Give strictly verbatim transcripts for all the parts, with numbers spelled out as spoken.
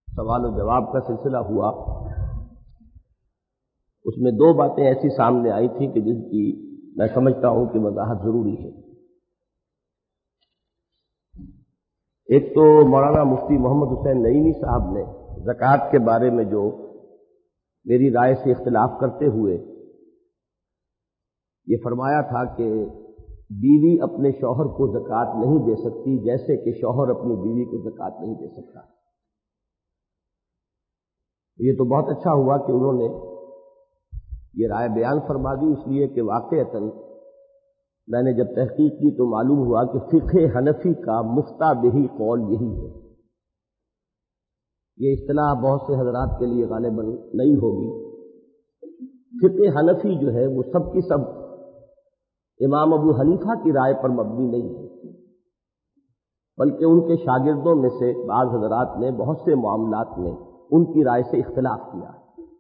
سوال و جواب کا سلسلہ ہوا، اس میں دو باتیں ایسی سامنے آئی تھیں کہ جن کی میں سمجھتا ہوں کہ وضاحت ضروری ہے۔ ایک تو مولانا مفتی محمد حسین نعیمی صاحب نے زکوٰۃ کے بارے میں جو میری رائے سے اختلاف کرتے ہوئے یہ فرمایا تھا کہ بیوی اپنے شوہر کو زکوٰۃ نہیں دے سکتی جیسے کہ شوہر اپنی بیوی کو زکوٰۃ نہیں دے سکتا۔ یہ تو بہت اچھا ہوا کہ انہوں نے یہ رائے بیان فرما دی، اس لیے کہ واقعتاً میں نے جب تحقیق کی تو معلوم ہوا کہ فقہ حنفی کا مفتہ بہی قول یہی ہے۔ یہ اصطلاح بہت سے حضرات کے لیے غالباً نہیں ہوگی۔ فقہ حنفی جو ہے وہ سب کی سب امام ابو حنیفہ کی رائے پر مبنی نہیں ہے، بلکہ ان کے شاگردوں میں سے بعض حضرات نے بہت سے معاملات میں ان کی رائے سے اختلاف کیا۔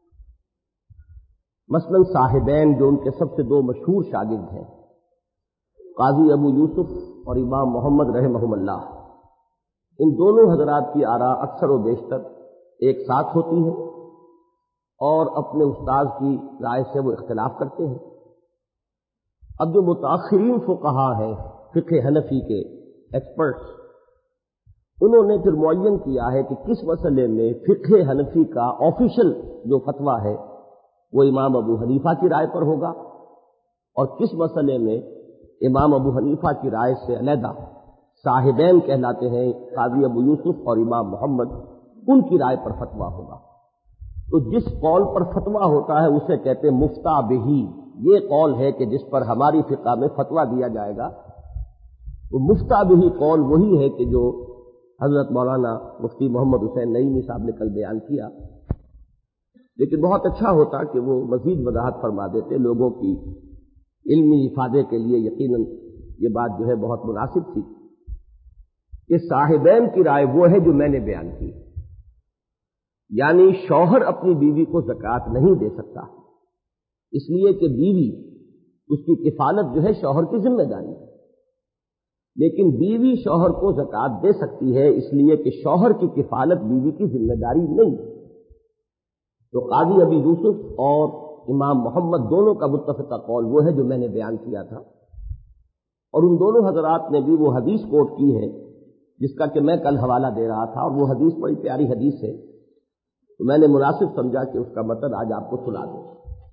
مثلاً صاحبین جو ان کے سب سے دو مشہور شاگرد ہیں، قاضی ابو یوسف اور امام محمد رحمہم اللہ، ان دونوں حضرات کی آراء اکثر و بیشتر ایک ساتھ ہوتی ہیں اور اپنے استاذ کی رائے سے وہ اختلاف کرتے ہیں۔ اب جو متاخرین فقہا ہیں فقہ حنفی کے ایکسپرٹس، انہوں نے پھر معین کیا ہے کہ کس مسئلے میں فقہ حنفی کا آفیشل جو فتویٰ ہے وہ امام ابو حنیفہ کی رائے پر ہوگا، اور کس مسئلے میں امام ابو حنیفہ کی رائے سے علیحدہ صاحبین کہلاتے ہیں قاضی ابو یوسف اور امام محمد، ان کی رائے پر فتویٰ ہوگا۔ تو جس قول پر فتویٰ ہوتا ہے اسے کہتے ہیں مفتہ بہی۔ یہ قول ہے کہ جس پر ہماری فقہ میں فتویٰ دیا جائے گا۔ تو مفتہ بہی قول وہی ہے کہ جو حضرت مولانا مفتی محمد حسین نعیمی صاحب نے کل بیان کیا، لیکن بہت اچھا ہوتا کہ وہ مزید وضاحت فرما دیتے لوگوں کی علمی افادے کے لیے۔ یقیناً یہ بات جو ہے بہت مناسب تھی کہ صاحبین کی رائے وہ ہے جو میں نے بیان کی، یعنی شوہر اپنی بیوی کو زکوٰۃ نہیں دے سکتا، اس لیے کہ بیوی اس کی کفالت جو ہے شوہر کی ذمہ داری ہے، لیکن بیوی شوہر کو زکوٰۃ دے سکتی ہے اس لیے کہ شوہر کی کفالت بیوی کی ذمہ داری نہیں۔ تو قاضی ابی یوسف اور امام محمد دونوں کا متفقہ قول وہ ہے جو میں نے بیان کیا تھا، اور ان دونوں حضرات نے بھی وہ حدیث کوٹ کی ہے جس کا کہ میں کل حوالہ دے رہا تھا، اور وہ حدیث بڑی پیاری حدیث ہے، تو میں نے مناسب سمجھا کہ اس کا متن آج آپ کو سنا دوں۔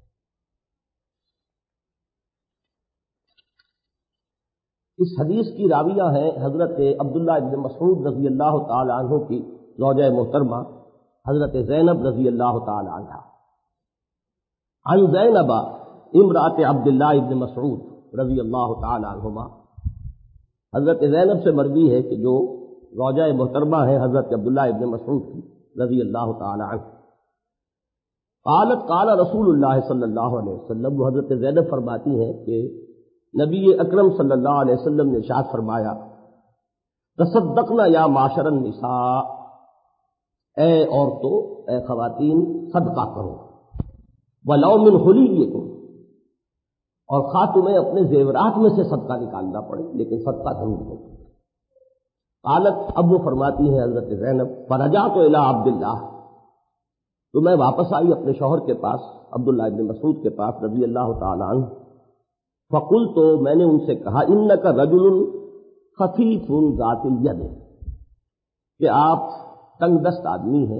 اس حدیث کی راویہ ہیں حضرت عبداللہ ابن مسعود رضی اللہ تعالی عنہ کی زوجہ محترمہ حضرت زینب رضی اللہ تعالی عنہ۔ عن زینب امرأۃ عبداللہ ابن مسعود رضی اللہ تعالی عنہما، حضرت زینب سے مروی ہے کہ جو زوجہ محترمہ ہے حضرت عبداللہ ابن مسعود کی رضی اللہ تعالی عنہ، قالت قال رسول اللہ صلی اللہ علیہ وسلم، وہ حضرت زینب فرماتی ہیں کہ نبی اکرم صلی اللہ علیہ وسلم نے ارشاد فرمایا، تصدقنا یا معاشر النساء، اے عورتوں، اے خواتین صدقہ کرو، ولو من حلیکم، اور خواہ تمہیں اپنے زیورات میں سے صدقہ نکالنا پڑے لیکن صدقہ ضرور دو۔ قالت، اب وہ فرماتی ہیں حضرت زینب، فرجعت الی عبداللہ، تو میں واپس آئی اپنے شوہر کے پاس عبداللہ ابن مسعود کے پاس رضی اللہ تعالی عنہ، فقلت، تو میں نے ان سے کہا، انک رجل خفیف ذات الید، کہ آپ تنگ دست آدمی ہیں،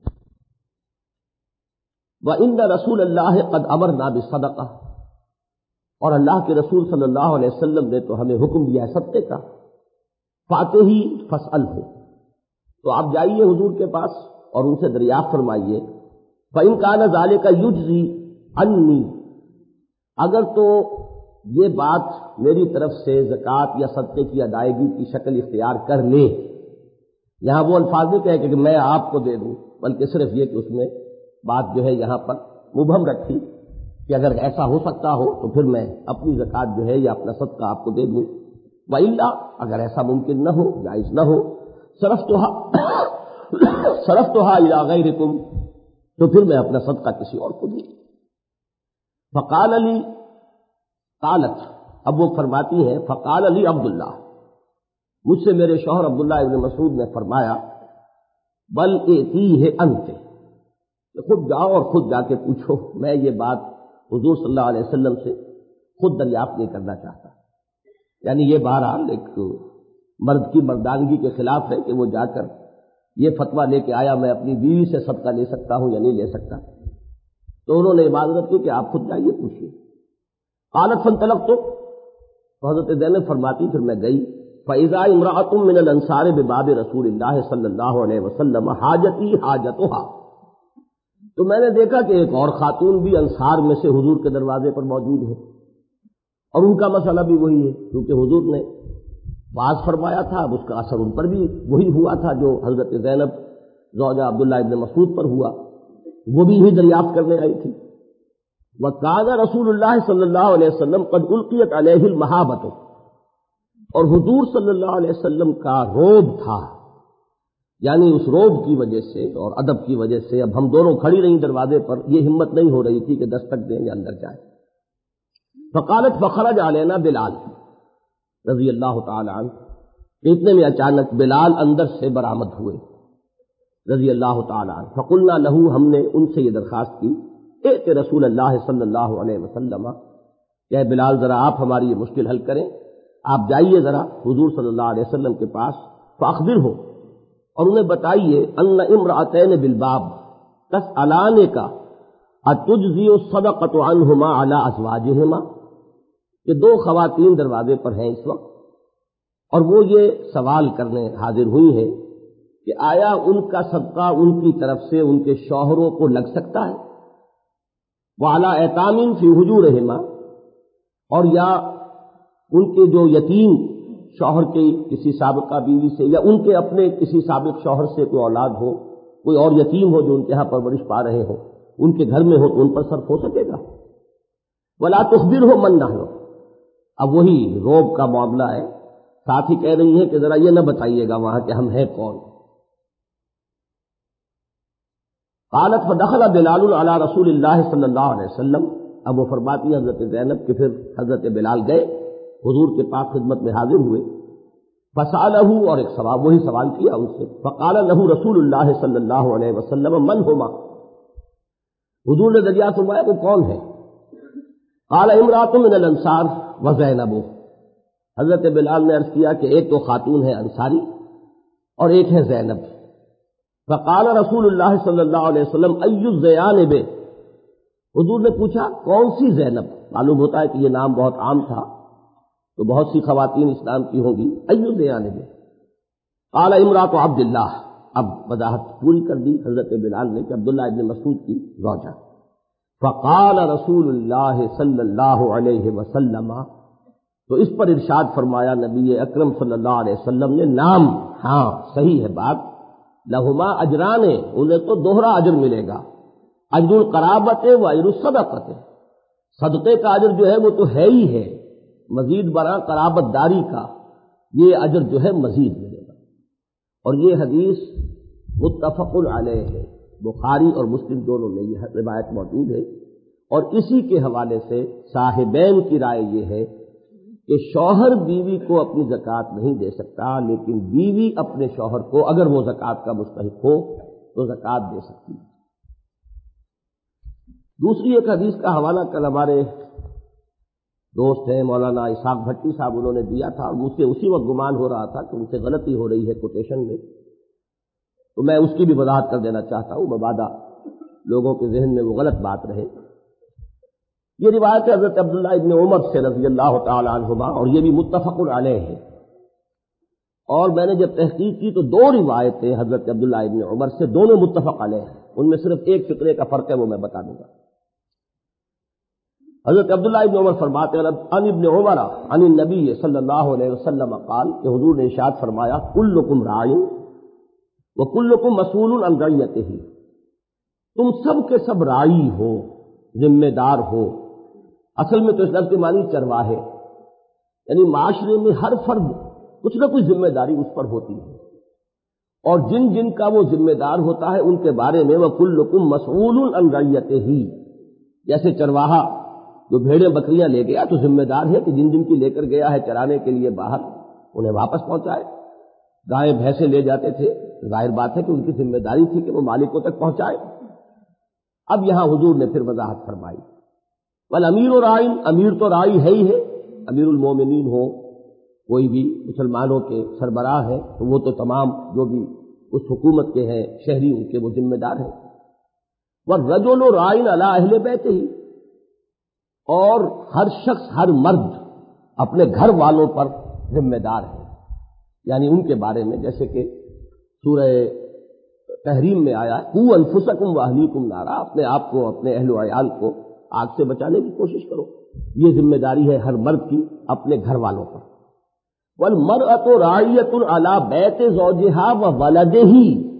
وان رسول اللہ قد امرنا بالصدقہ، اور اللہ کے رسول صلی اللہ علیہ وسلم نے تو ہمیں حکم دیا ہے صدقے کا، فاتحی فاسألہ، تو آپ جائیے حضور کے پاس اور ان سے دریافت فرمائیے، فإن کان ذلک یجزی عنی، اگر تو یہ بات میری طرف سے زکوٰۃ یا صدقے کی ادائیگی کی شکل اختیار کر لے، یہاں وہ الفاظ نہیں کہے کہ میں آپ کو دے دوں، بلکہ صرف یہ کہ اس میں بات جو ہے یہاں پر مبہم رکھی کہ اگر ایسا ہو سکتا ہو تو پھر میں اپنی زکوٰۃ جو ہے یا اپنا صدقہ آپ کو دے دوں، وإلا، اگر ایسا ممکن نہ ہو، جائز نہ ہو، صرفتها صرفتها إلی غیرکم، تو پھر میں اپنا صدقہ کسی اور کو دوں۔ فقال لی، قالت، اب وہ فرماتی ہیں، فقال علی عبداللہ، مجھ سے میرے شوہر عبداللہ ابن مسعود نے فرمایا، بل ائتیہ انت، خود جاؤ اور خود جا کے پوچھو، میں یہ بات حضور صلی اللہ علیہ وسلم سے خود دریافت نہیں کرنا چاہتا۔ یعنی یہ بہرحال ایک مرد کی مردانگی کے خلاف ہے کہ وہ جا کر یہ فتویٰ لے کے آیا میں اپنی بیوی سے صدقہ لے سکتا ہوں یا نہیں لے سکتا۔ تو انہوں نے معذرت کی کہ آپ خود جائیے پوچھیے۔ قالت فانطلقت، تو حضرت زینب فرماتی پھر میں گئی، فَإِذَا امْرَأَةٌ مِّنَ الْأَنصَارِ بِبَابِ رسول اللہ صلی اللہ علیہ وسلم حاجتی حاجتها، تو میں نے دیکھا کہ ایک اور خاتون بھی انصار میں سے حضور کے دروازے پر موجود ہے، اور ان کا مسئلہ بھی وہی ہے، کیونکہ حضور نے باز فرمایا تھا، اب اس کا اثر ان پر بھی وہی ہوا تھا جو حضرت زینب زوجہ عبداللہ ابن مسعود پر ہوا، وہ بھی یہی دریافت کرنے آئی تھی۔ وَكَانَ رسول اللہ صلی اللہ علیہ وسلم قد القیت علیہ المحابۃ، اور حضور صلی اللہ علیہ وسلم کا روب تھا، یعنی اس روب کی وجہ سے اور ادب کی وجہ سے اب ہم دونوں کھڑی رہیں دروازے پر، یہ ہمت نہیں ہو رہی تھی کہ دستک دیں یا اندر جائیں۔ فقالت فخرج علینا بلال رضی اللہ تعالی عنہ، اتنے میں اچانک بلال اندر سے برآمد ہوئے رضی اللہ تعالی عنہ۔ فقلنا لہو، ہم نے ان سے یہ درخواست کی، ائت رسول اللہ صلی اللہ علیہ وسلم، کہ بلال ذرا آپ ہماری یہ مشکل حل کریں، آپ جائیے ذرا حضور صلی اللہ علیہ وسلم کے پاس، فاخبرہ، اور انہیں بتائیے، ان امرأتین بالباب تسألان کا اتجزی الصدقۃ عنہما علی ازواجہما، کہ دو خواتین دروازے پر ہیں اس وقت، اور وہ یہ سوال کرنے حاضر ہوئی ہیں کہ آیا ان کا صدقہ ان کی طرف سے ان کے شوہروں کو لگ سکتا ہے، وعلی ایتام فی حجورہما، اور یا ان کے جو یتیم شوہر کے کسی سابقہ بیوی سے یا ان کے اپنے کسی سابق شوہر سے کوئی اولاد ہو، کوئی اور یتیم ہو جو ان کے ہاں پرورش پا رہے ہو، ان کے گھر میں ہو تو ان پر صرف ہو سکے گا۔ ولا تخبرہ من نحن، اب وہی روب کا معاملہ ہے، ساتھ ہی کہہ رہی ہیں کہ ذرا یہ نہ بتائیے گا وہاں کہ ہم ہیں کون۔ قالت فدخل بلال علی رسول اللہ صلی اللہ علیہ وسلم، اب وہ فرماتی ہے حضرت زینب کہ پھر حضرت بلال گئے حضور کے پاس، خدمت میں حاضر ہوئے، فسألہ، اور ایک سوال وہی سوال کیا ان سے، فقال لہ رسول اللہ صلی اللہ علیہ وسلم من ہما، حضور نے دریافت فرمایا وہ کون ہے؟ قال امرأۃ من الانصار وزینب، حضرت بلال نے عرض کیا کہ ایک تو خاتون ہے انصاری اور ایک ہے زینب۔ فقال رسول اللہ صلی اللہ علیہ وسلم ای الزیانب، حضور نے پوچھا کون سی زینب؟ معلوم ہوتا ہے کہ یہ نام بہت عام تھا تو بہت سی خواتین اسلام کی ہوں گی، ای الزیانب۔ قال امرأۃ عبداللہ، اب وضاحت پوری کر دی حضرت بلال نے کہ عبداللہ ابن مسعود کی زوجہ۔ فقال رسول اللہ صلی اللہ علیہ وسلم، تو اس پر ارشاد فرمایا نبی اکرم صلی اللہ علیہ وسلم نے، نام ہاں صحیح ہے بات، لہما اجران، انہیں تو دوہرا اجر ملے گا، اجر القرابت و اجر الصدقۃ، صدقے کا اجر جو ہے وہ تو ہے ہی ہے، مزید برآں قرابت داری کا یہ اجر جو ہے مزید ملے گا۔ اور یہ حدیث متفق علیہ ہے، بخاری اور مسلم دونوں میں یہ روایت موجود ہے، اور اسی کے حوالے سے صاحبین کی رائے یہ ہے کہ شوہر بیوی کو اپنی زکوٰۃ نہیں دے سکتا، لیکن بیوی اپنے شوہر کو اگر وہ زکوٰۃ کا مستحق ہو تو زکوٰۃ دے سکتی ہے۔ دوسری ایک حدیث کا حوالہ کل ہمارے دوست ہیں مولانا اسحاق بھٹی صاحب، انہوں نے دیا تھا، اور مجھ سے اسی وقت گمان ہو رہا تھا کہ ان سے غلطی ہو رہی ہے کوٹیشن میں، تو میں اس کی بھی وضاحت کر دینا چاہتا ہوں، مبادہ لوگوں کے ذہن میں وہ غلط بات رہے۔ یہ روایت حضرت عبداللہ ابن عمر سے رضی اللہ تعالی عنہما، اور یہ بھی متفق علیہ ہے، اور میں نے جب تحقیق کی تو دو روایتیں حضرت عبداللہ ابن عمر سے، دونوں متفق علیہ ہیں، ان میں صرف ایک فقرے کا فرق ہے وہ میں بتا دوں گا۔ حضرت عبداللہ ابن عمر فرماتے ہیں عن ابن عمر عن النبی صلی اللہ علیہ وسلم قال، کہ حضور نے ارشاد فرمایا کلکم راع وکلکم مسئول عن رعیتہ، تم سب کے سب راعی ہو، ذمہ دار ہو۔ اصل میں تو اس لفظ کے معنی چرواہے، یعنی معاشرے میں ہر فرد کچھ نہ کچھ ذمہ داری اس پر ہوتی ہے، اور جن جن کا وہ ذمہ دار ہوتا ہے ان کے بارے میں وکلکم مسئول عن رعیتہ، جیسے چرواہا جو بھیڑیں بکریاں لے گیا تو ذمہ دار ہے کہ جن جن کی لے کر گیا ہے چرانے کے لیے باہر انہیں واپس پہنچائے۔ گائے بھینسیں لے جاتے تھے ظاہر بات ہے کہ ان کی ذمہ داری تھی کہ وہ مالکوں تک پہنچائے۔ اب یہاں حضور نے پھر وضاحت فرمائی، والامیر راعٍ، امیر تو راعی ہے ہی ہے، امیر المومنین ہو، کوئی بھی مسلمانوں کے سربراہ ہے تو وہ تو تمام جو بھی اس حکومت کے ہیں شہری ان کے وہ ذمہ دار ہیں۔ والرجل راعٍ علی اہل بیتہ، اور ہر شخص، ہر مرد اپنے گھر والوں پر ذمہ دار ہے، یعنی ان کے بارے میں جیسے کہ سورہ تحریم میں آیا، قوا انفسکم واہلیکم نارا، اپنے آپ کو، اپنے اہل و عیال کو آگ سے بچانے کی کوشش کرو، یہ ذمہ داری ہے ہر مرد کی اپنے گھر والوں پر۔ والمرأۃ راعیۃ علی بیت زوجہا وولدہ،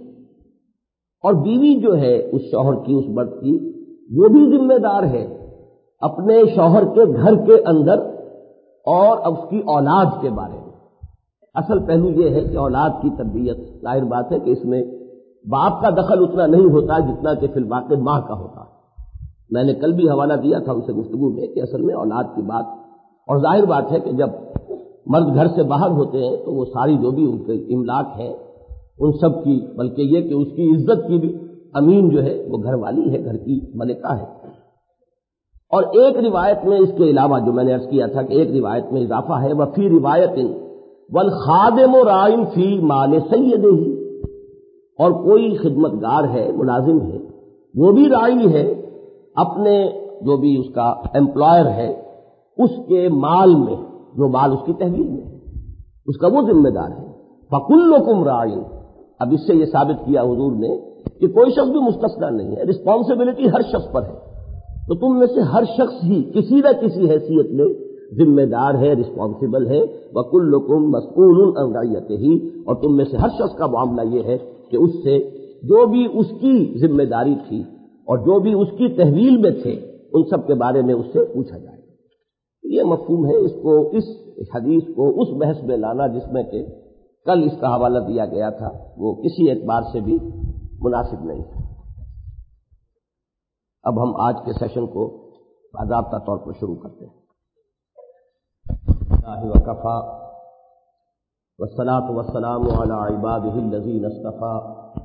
اور بیوی جو ہے اس شوہر کی، اس مرد کی، وہ بھی ذمہ دار ہے اپنے شوہر کے گھر کے اندر اور اب اس کی اولاد کے بارے میں۔ اصل پہلو یہ ہے کہ اولاد کی تربیت، ظاہر بات ہے کہ اس میں باپ کا دخل اتنا نہیں ہوتا جتنا کہ فی الواقع ماں کا ہوتا ہے۔ میں نے کل بھی حوالہ دیا تھا ان سے گفتگو میں کہ اصل میں اولاد کی بات، اور ظاہر بات ہے کہ جب مرد گھر سے باہر ہوتے ہیں تو وہ ساری جو بھی ان کے املاک ہیں ان سب کی، بلکہ یہ کہ اس کی عزت کی بھی امین جو ہے وہ گھر والی ہے، گھر کی ملکہ ہے۔ اور ایک روایت میں اس کے علاوہ جو میں نے عرض کیا تھا کہ ایک روایت میں اضافہ ہے، وفی روایت والخادم راع فی مال سیدہ، اور کوئی خدمت گار ہے، ملازم ہے، وہ بھی راعی ہے اپنے جو بھی اس کا امپلائر ہے اس کے مال میں، جو مال اس کی تحویل میں ہے اس کا وہ ذمہ دار ہے۔ فکلکم راع، اب اس سے یہ ثابت کیا حضور نے کہ کوئی شخص بھی مستثنیٰ نہیں ہے، رسپانسبلٹی ہر شخص پر ہے، تو تم میں سے ہر شخص ہی کسی نہ کسی حیثیت میں ذمہ دار ہے، رسپانسبل ہے۔ وکلکم مسئول عن رعیتہ، اور تم میں سے ہر شخص کا معاملہ یہ ہے کہ اس سے جو بھی اس کی ذمہ داری تھی اور جو بھی اس کی تحویل میں تھے ان سب کے بارے میں اس سے پوچھا جائے۔ یہ مفہوم ہے، اس کو، اس حدیث کو اس بحث میں لانا جس میں کہ کل اس کا حوالہ دیا گیا تھا، وہ کسی اعتبار سے بھی مناسب نہیں ہے۔ اب ہم آج کے سیشن کو باضابطہ طور پر شروع کرتے ہیں۔ اللہ وکفا والصلاة والسلام علی عباده الذین اصطفیٰ،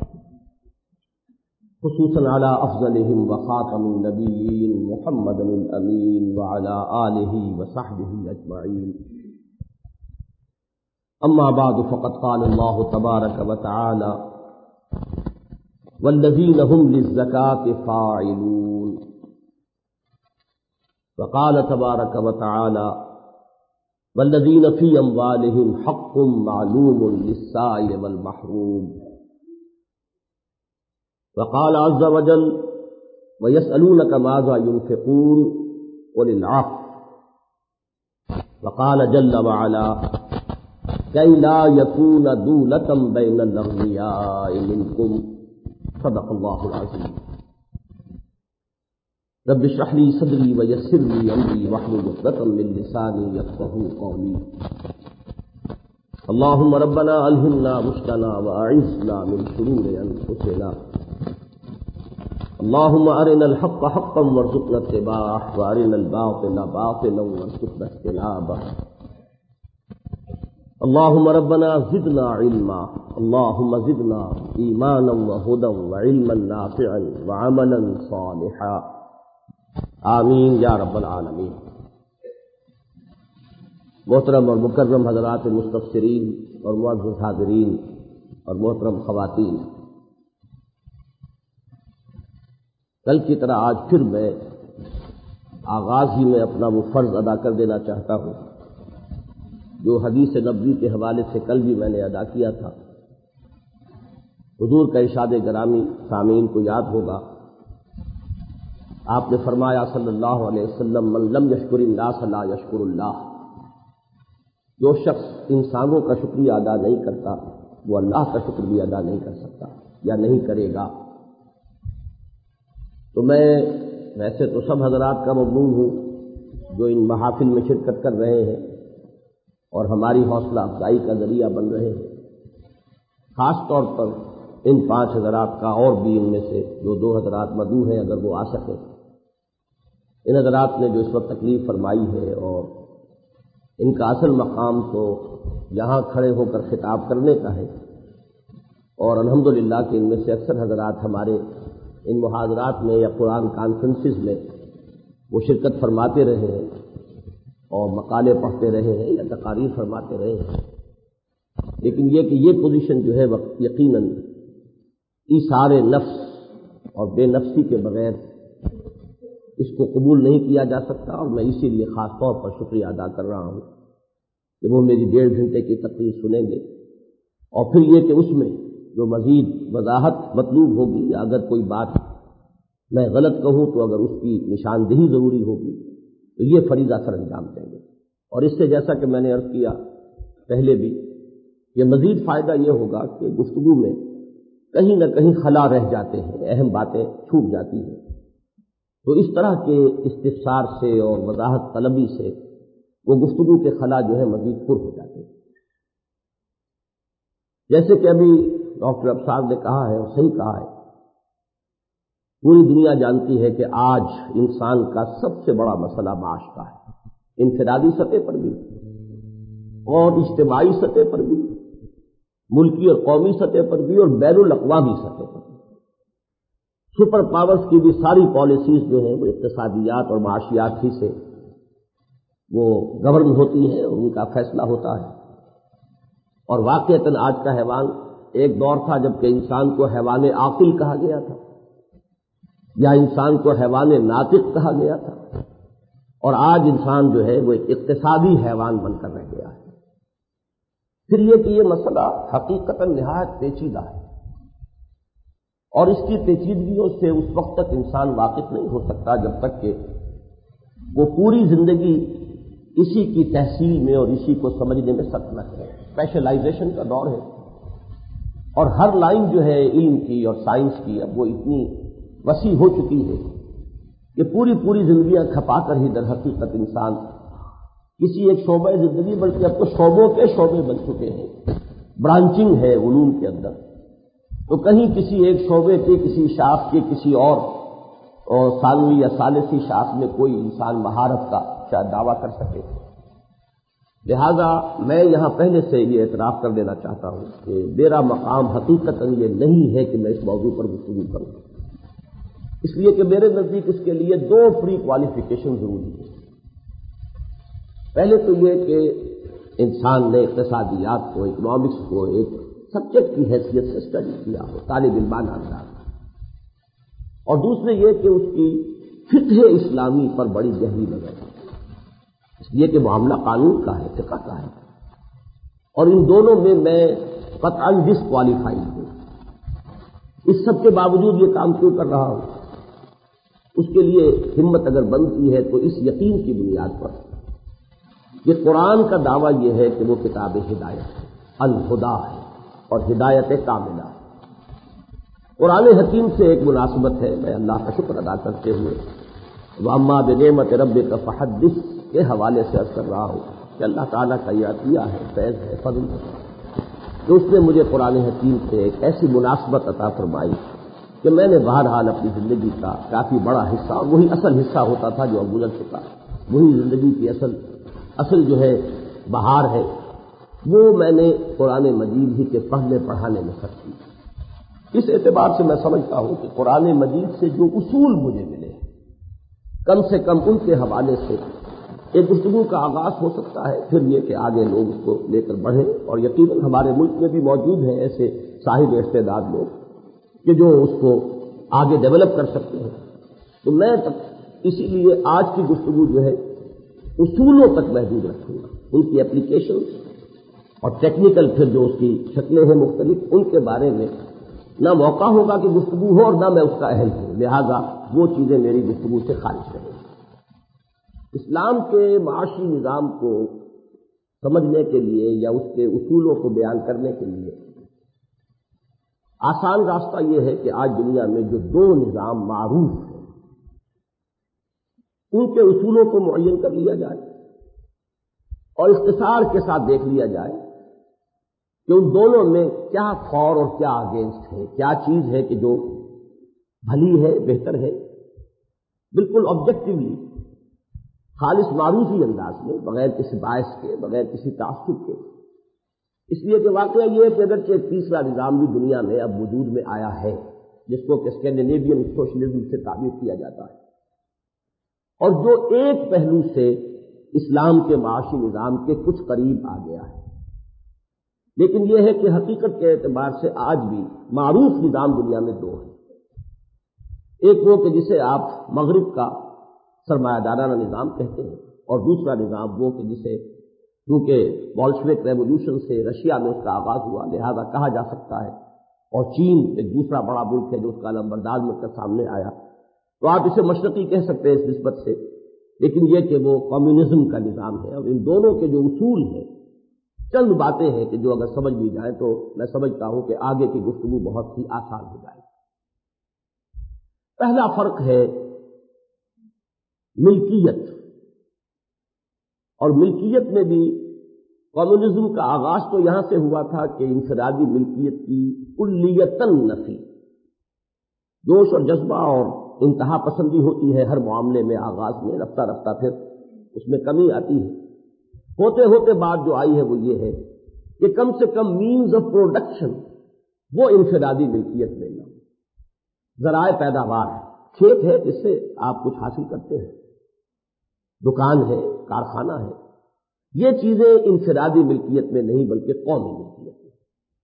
خصوصاً علی افضلهم وخاتم النبیین محمد الامین وعلی آلہ وصحبہ اجمعین۔ اما بعد فقد قال اللہ تبارک وتعالی والذین هم للزکاة فاعلون، وقال تبارک وتعالی والذین فی اموالہم حق معلوم للسائل والمحروم، وقال عز وجل ويسألونك ماذا ينفقون قل العفو، وقال جل وعلا كي لا يكون دولة بين الأغنياء منكم، صدق الله العظيم۔ رب اشرح لي صدري ويسر لي أمري واحلل عقدة من لساني يفقهوا قولي۔ اللهم ربنا ألهمنا رشدنا وأعذنا من شرور أنفسنا، اللهم أرنا الحق حقا وارزقنا اتباعه وأرنا الباطل باطلا وارزقنا اجتنابه۔ اللهم ربنا زدنا علما، اللهم زدنا إيمانا وهدى وعلما نافعا وعملا صالحا، آمین یا رب العالمین۔ محترم اور مکرم حضرات مستفسرین اور معزز حاضرین اور محترم خواتین، کل کی طرح آج پھر میں آغاز ہی میں اپنا وہ فرض ادا کر دینا چاہتا ہوں جو حدیث نبوی کے حوالے سے کل بھی میں نے ادا کیا تھا۔ حضور کا ارشاد گرامی سامعین کو یاد ہوگا، آپ نے فرمایا صلی اللہ علیہ وسلم من لم یشکر الناس لا یشکر اللہ، جو شخص انسانوں کا شکریہ ادا نہیں کرتا وہ اللہ کا شکر بھی ادا نہیں کر سکتا یا نہیں کرے گا۔ تو میں ویسے تو سب حضرات کا ممنون ہوں جو ان محافل میں شرکت کر رہے ہیں اور ہماری حوصلہ افزائی کا ذریعہ بن رہے ہیں، خاص طور پر ان پانچ حضرات کا، اور بھی ان میں سے جو دو حضرات مدعو ہیں اگر وہ آ سکے، ان حضرات نے جو اس وقت تکلیف فرمائی ہے، اور ان کا اصل مقام تو یہاں کھڑے ہو کر خطاب کرنے کا ہے، اور الحمدللہ کہ ان میں سے اکثر حضرات ہمارے ان محاضرات میں یا قرآن کانفرنسز میں وہ شرکت فرماتے رہے ہیں اور مقالے پڑھتے رہے ہیں یا تقاریر فرماتے رہے ہیں، لیکن یہ کہ یہ پوزیشن جو ہے یقیناً ایثار نفس اور بے نفسی کے بغیر اس کو قبول نہیں کیا جا سکتا، اور میں اسی لیے خاص طور پر شکریہ ادا کر رہا ہوں کہ وہ میری ڈیڑھ گھنٹے کی تقریر سنیں گے، اور پھر یہ کہ اس میں جو مزید وضاحت مطلوب ہوگی یا اگر کوئی بات میں غلط کہوں تو اگر اس کی نشاندہی ضروری ہوگی تو یہ فریضہ سر انجام دیں گے، اور اس سے جیسا کہ میں نے عرض کیا پہلے بھی، یہ مزید فائدہ یہ ہوگا کہ گفتگو میں کہیں نہ کہیں خلا رہ جاتے ہیں، اہم باتیں چھوٹ جاتی ہیں، تو اس طرح کے استفسار سے اور وضاحت طلبی سے وہ گفتگو کے خلا جو ہے مزید پر ہو جاتے ہیں۔ جیسے کہ ابھی ڈاکٹر ابصار نے کہا ہے اور صحیح کہا ہے، پوری دنیا جانتی ہے کہ آج انسان کا سب سے بڑا مسئلہ معاش کا ہے، انفرادی سطح پر بھی اور اجتماعی سطح پر بھی، ملکی اور قومی سطح پر بھی اور بین الاقوامی سطح پر بھی۔ سپر پاورز کی بھی ساری پالیسیز جو ہیں وہ اقتصادیات اور معاشیات ہی سے وہ گورن ہوتی ہیں اور ان کا فیصلہ ہوتا ہے، اور واقعتاً آج کا حیوان، ایک دور تھا جب کہ انسان کو حیوان عاقل کہا گیا تھا یا انسان کو حیوان ناطق کہا گیا تھا، اور آج انسان جو ہے وہ ایک اقتصادی حیوان بن کر رہ گیا ہے۔ پھر یہ کہ یہ مسئلہ حقیقتاً نہایت پیچیدہ ہے، اور اس کی پیچیدگیوں سے اس وقت تک انسان واقف نہیں ہو سکتا جب تک کہ وہ پوری زندگی اسی کی تحصیل میں اور اسی کو سمجھنے میں سخت نہ کرے۔ اسپیشلائزیشن کا دور ہے، اور ہر لائن جو ہے علم کی اور سائنس کی اب وہ اتنی وسیع ہو چکی ہے کہ پوری پوری زندگیاں کھپا کر ہی در حقیقت انسان کسی ایک شعبہ زندگی، بلکہ اب تو شعبوں کے شعبے بن چکے ہیں، برانچنگ ہے علوم کے اندر، تو کہیں کسی ایک شعبے کے کسی شاخ کے کسی اور اور ثانوی یا ثالثی شاخ میں کوئی انسان مہارت کا شاید دعویٰ کر سکے۔ لہذا میں یہاں پہلے سے یہ اعتراف کر دینا چاہتا ہوں کہ میرا مقام حقیقتاً یہ نہیں ہے کہ میں اس موضوع پر گفتگو کروں، اس لیے کہ میرے نزدیک اس کے لیے دو پری کوالیفیکیشن ضروری ہے۔ پہلے تو یہ کہ انسان نے اقتصادیات کو، اکنامکس کو ایک سبجیکٹ کی حیثیت سے اسٹڈی کیا ہو، طالب علمانہ انداز، اور دوسرے یہ کہ اس کی فقہ اسلامی پر بڑی گہری نظر ہے، اس لیے کہ معاملہ قانون کا ہے، فقہ کا ہے، اور ان دونوں میں میں قطعاً ڈس کوالیفائڈ ہوں۔ اس سب کے باوجود یہ کام کیوں کر رہا ہوں؟ اس کے لیے ہمت اگر بنتی ہے تو اس یقین کی بنیاد پر کہ قرآن کا دعویٰ یہ ہے کہ وہ کتاب ہدایت ہے، الہدا ہے اور ہدایت کاملہ ہے۔ قرآن حکیم سے ایک مناسبت ہے، میں اللہ کا شکر ادا کرتے ہوئے وَأَمَّا بِنِعْمَةِ رَبِّكَ فَحَدِّثْ کے حوالے سے عرض کر رہا ہوں کہ اللہ تعالیٰ کا یہ عطیہ ہے، فیض ہے، فضل ہے کہ اس نے مجھے قرآن حکیم سے ایک ایسی مناسبت عطا فرمائی کہ میں نے بہرحال اپنی زندگی کا کافی بڑا حصہ، اور وہی اصل حصہ ہوتا تھا جو اب گزر چکا، وہی زندگی کی اصل اصل جو ہے بہار ہے، وہ میں نے قرآن مجید ہی کے پڑھنے پڑھانے میں خرچ کی۔ اس اعتبار سے میں سمجھتا ہوں کہ قرآن مجید سے جو اصول مجھے ملے، کم سے کم ان کے حوالے سے ایک گفتگو کا آغاز ہو سکتا ہے، پھر یہ کہ آگے لوگ اس کو لے کر بڑھیں، اور یقیناً ہمارے ملک میں بھی موجود ہیں ایسے صاحب استعداد لوگ کہ جو اس کو آگے ڈیولپ کر سکتے ہیں۔ تو میں اسی لیے آج کی گفتگو جو ہے اصولوں تک محدود رکھوں گا، ان کی اپلیکیشنز اور ٹیکنیکل پھر جو اس کی شکلیں ہیں مختلف، ان کے بارے میں نہ موقع ہوگا کہ گفتگو ہو اور نہ میں اس کا اہل ہوں، لہذا وہ چیزیں میری گفتگو سے خارج رہیں۔ اسلام کے معاشی نظام کو سمجھنے کے لیے یا اس کے اصولوں کو بیان کرنے کے لیے آسان راستہ یہ ہے کہ آج دنیا میں جو دو نظام معروف ہیں ان کے اصولوں کو معین کر لیا جائے اور اختصار کے ساتھ دیکھ لیا جائے کہ ان دونوں میں کیا فور اور کیا اگینسٹ ہے، کیا چیز ہے کہ جو بھلی ہے، بہتر ہے، بالکل آبجیکٹولی، خالص معروفی انداز میں، بغیر کسی باعث کے، بغیر کسی تعصب کے، اس لیے کہ واقعہ یہ ہے کہ اگرچہ ایک تیسرا نظام بھی دنیا میں اب وجود میں آیا ہے جس کو کہ اسکینڈینیوین سوشلزم سے تعبیر کیا جاتا ہے، اور جو ایک پہلو سے اسلام کے معاشی نظام کے کچھ قریب آ گیا ہے، لیکن یہ ہے کہ حقیقت کے اعتبار سے آج بھی معروف نظام دنیا میں دو ہیں، ایک وہ کہ جسے آپ مغرب کا سرمایہ دارانہ نظام کہتے ہیں، اور دوسرا نظام وہ کہ جسے کیونکہ بولشوک ریولوشن سے رشیا میں اس کا آغاز ہوا لہذا کہا جا سکتا ہے، اور چین ایک دوسرا بڑا ملک ہے جو اس کا نمبردار مل کر سامنے آیا، تو آپ اسے مشرقی کہہ سکتے ہیں اس نسبت سے، لیکن یہ کہ وہ کمیونزم کا نظام ہے، اور ان دونوں کے جو اصول ہیں چند باتیں ہیں کہ جو اگر سمجھ لی جائیں تو میں سمجھتا ہوں کہ آگے کی گفتگو بہت ہی آسان ہو جائے گی۔ پہلا فرق ہے ملکیت، اور ملکیت میں بھی کمیونزم کا آغاز تو یہاں سے ہوا تھا کہ انفرادی ملکیت کی کلیتاً نفی، جوش اور جذبہ اور انتہا پسندی ہوتی ہے ہر معاملے میں، آغاز میں رفتہ رفتہ پھر اس میں کمی آتی ہے، ہوتے ہوتے بات جو آئی ہے وہ یہ ہے کہ کم سے کم مینز آف پروڈکشن وہ انفرادی ملکیت میں نہ ہو، ذرائع پیداوار ہے، کھیت ہے جس سے آپ کچھ حاصل کرتے ہیں، دکان ہے، کارخانہ ہے، یہ چیزیں انفرادی ملکیت میں نہیں بلکہ قومی ملکیت میں۔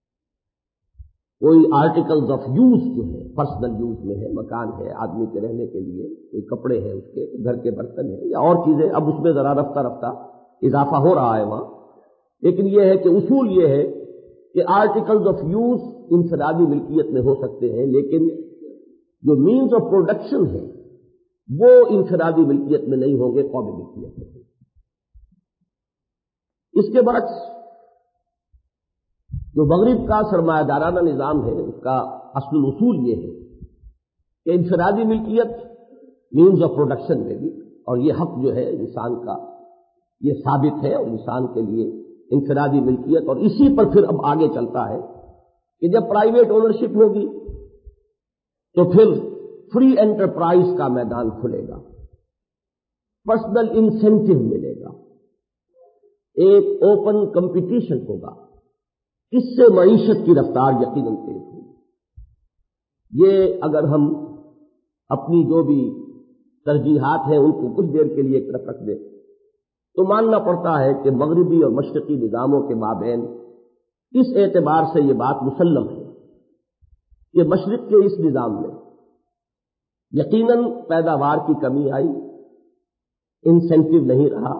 کوئی آرٹیکلز آف یوز جو ہے پرسنل یوز میں ہے، مکان ہے آدمی کے رہنے کے لیے، کوئی کپڑے ہیں اس کے، گھر کے برتن ہیں یا اور چیزیں، اب اس میں ذرا رفتہ رفتہ اضافہ ہو رہا ہے وہاں، لیکن یہ ہے کہ اصول یہ ہے کہ آرٹیکلز آف یوز انفرادی ملکیت میں ہو سکتے ہیں، لیکن جو مینز آف پروڈکشن ہے وہ انفرادی ملکیت میں نہیں ہوں گے، قومی ملکیت میں ہوں گے۔ اس کے برعکس جو مغرب کا سرمایہ دارانہ نظام ہے اس کا اصل اصول یہ ہے کہ انفرادی ملکیت مینز آف پروڈکشن میں بھی، اور یہ حق جو ہے انسان کا یہ ثابت ہے، اور انسان کے لیے انفرادی ملکیت، اور اسی پر پھر اب آگے چلتا ہے کہ جب پرائیویٹ اونرشپ ہوگی تو پھر فری انٹرپرائز کا میدان کھلے گا، پرسنل انسینٹو ملے گا، ایک اوپن کمپٹیشن ہوگا، اس سے معیشت کی رفتار یقیناً تیز ہوگی۔ یہ اگر ہم اپنی جو بھی ترجیحات ہیں ان کو کچھ دیر کے لیے ایک طرف رکھ دیں تو ماننا پڑتا ہے کہ مغربی اور مشرقی نظاموں کے مابین اس اعتبار سے یہ بات مسلم ہے کہ مشرق کے اس نظام میں یقیناً پیداوار کی کمی آئی، انسینٹو نہیں رہا،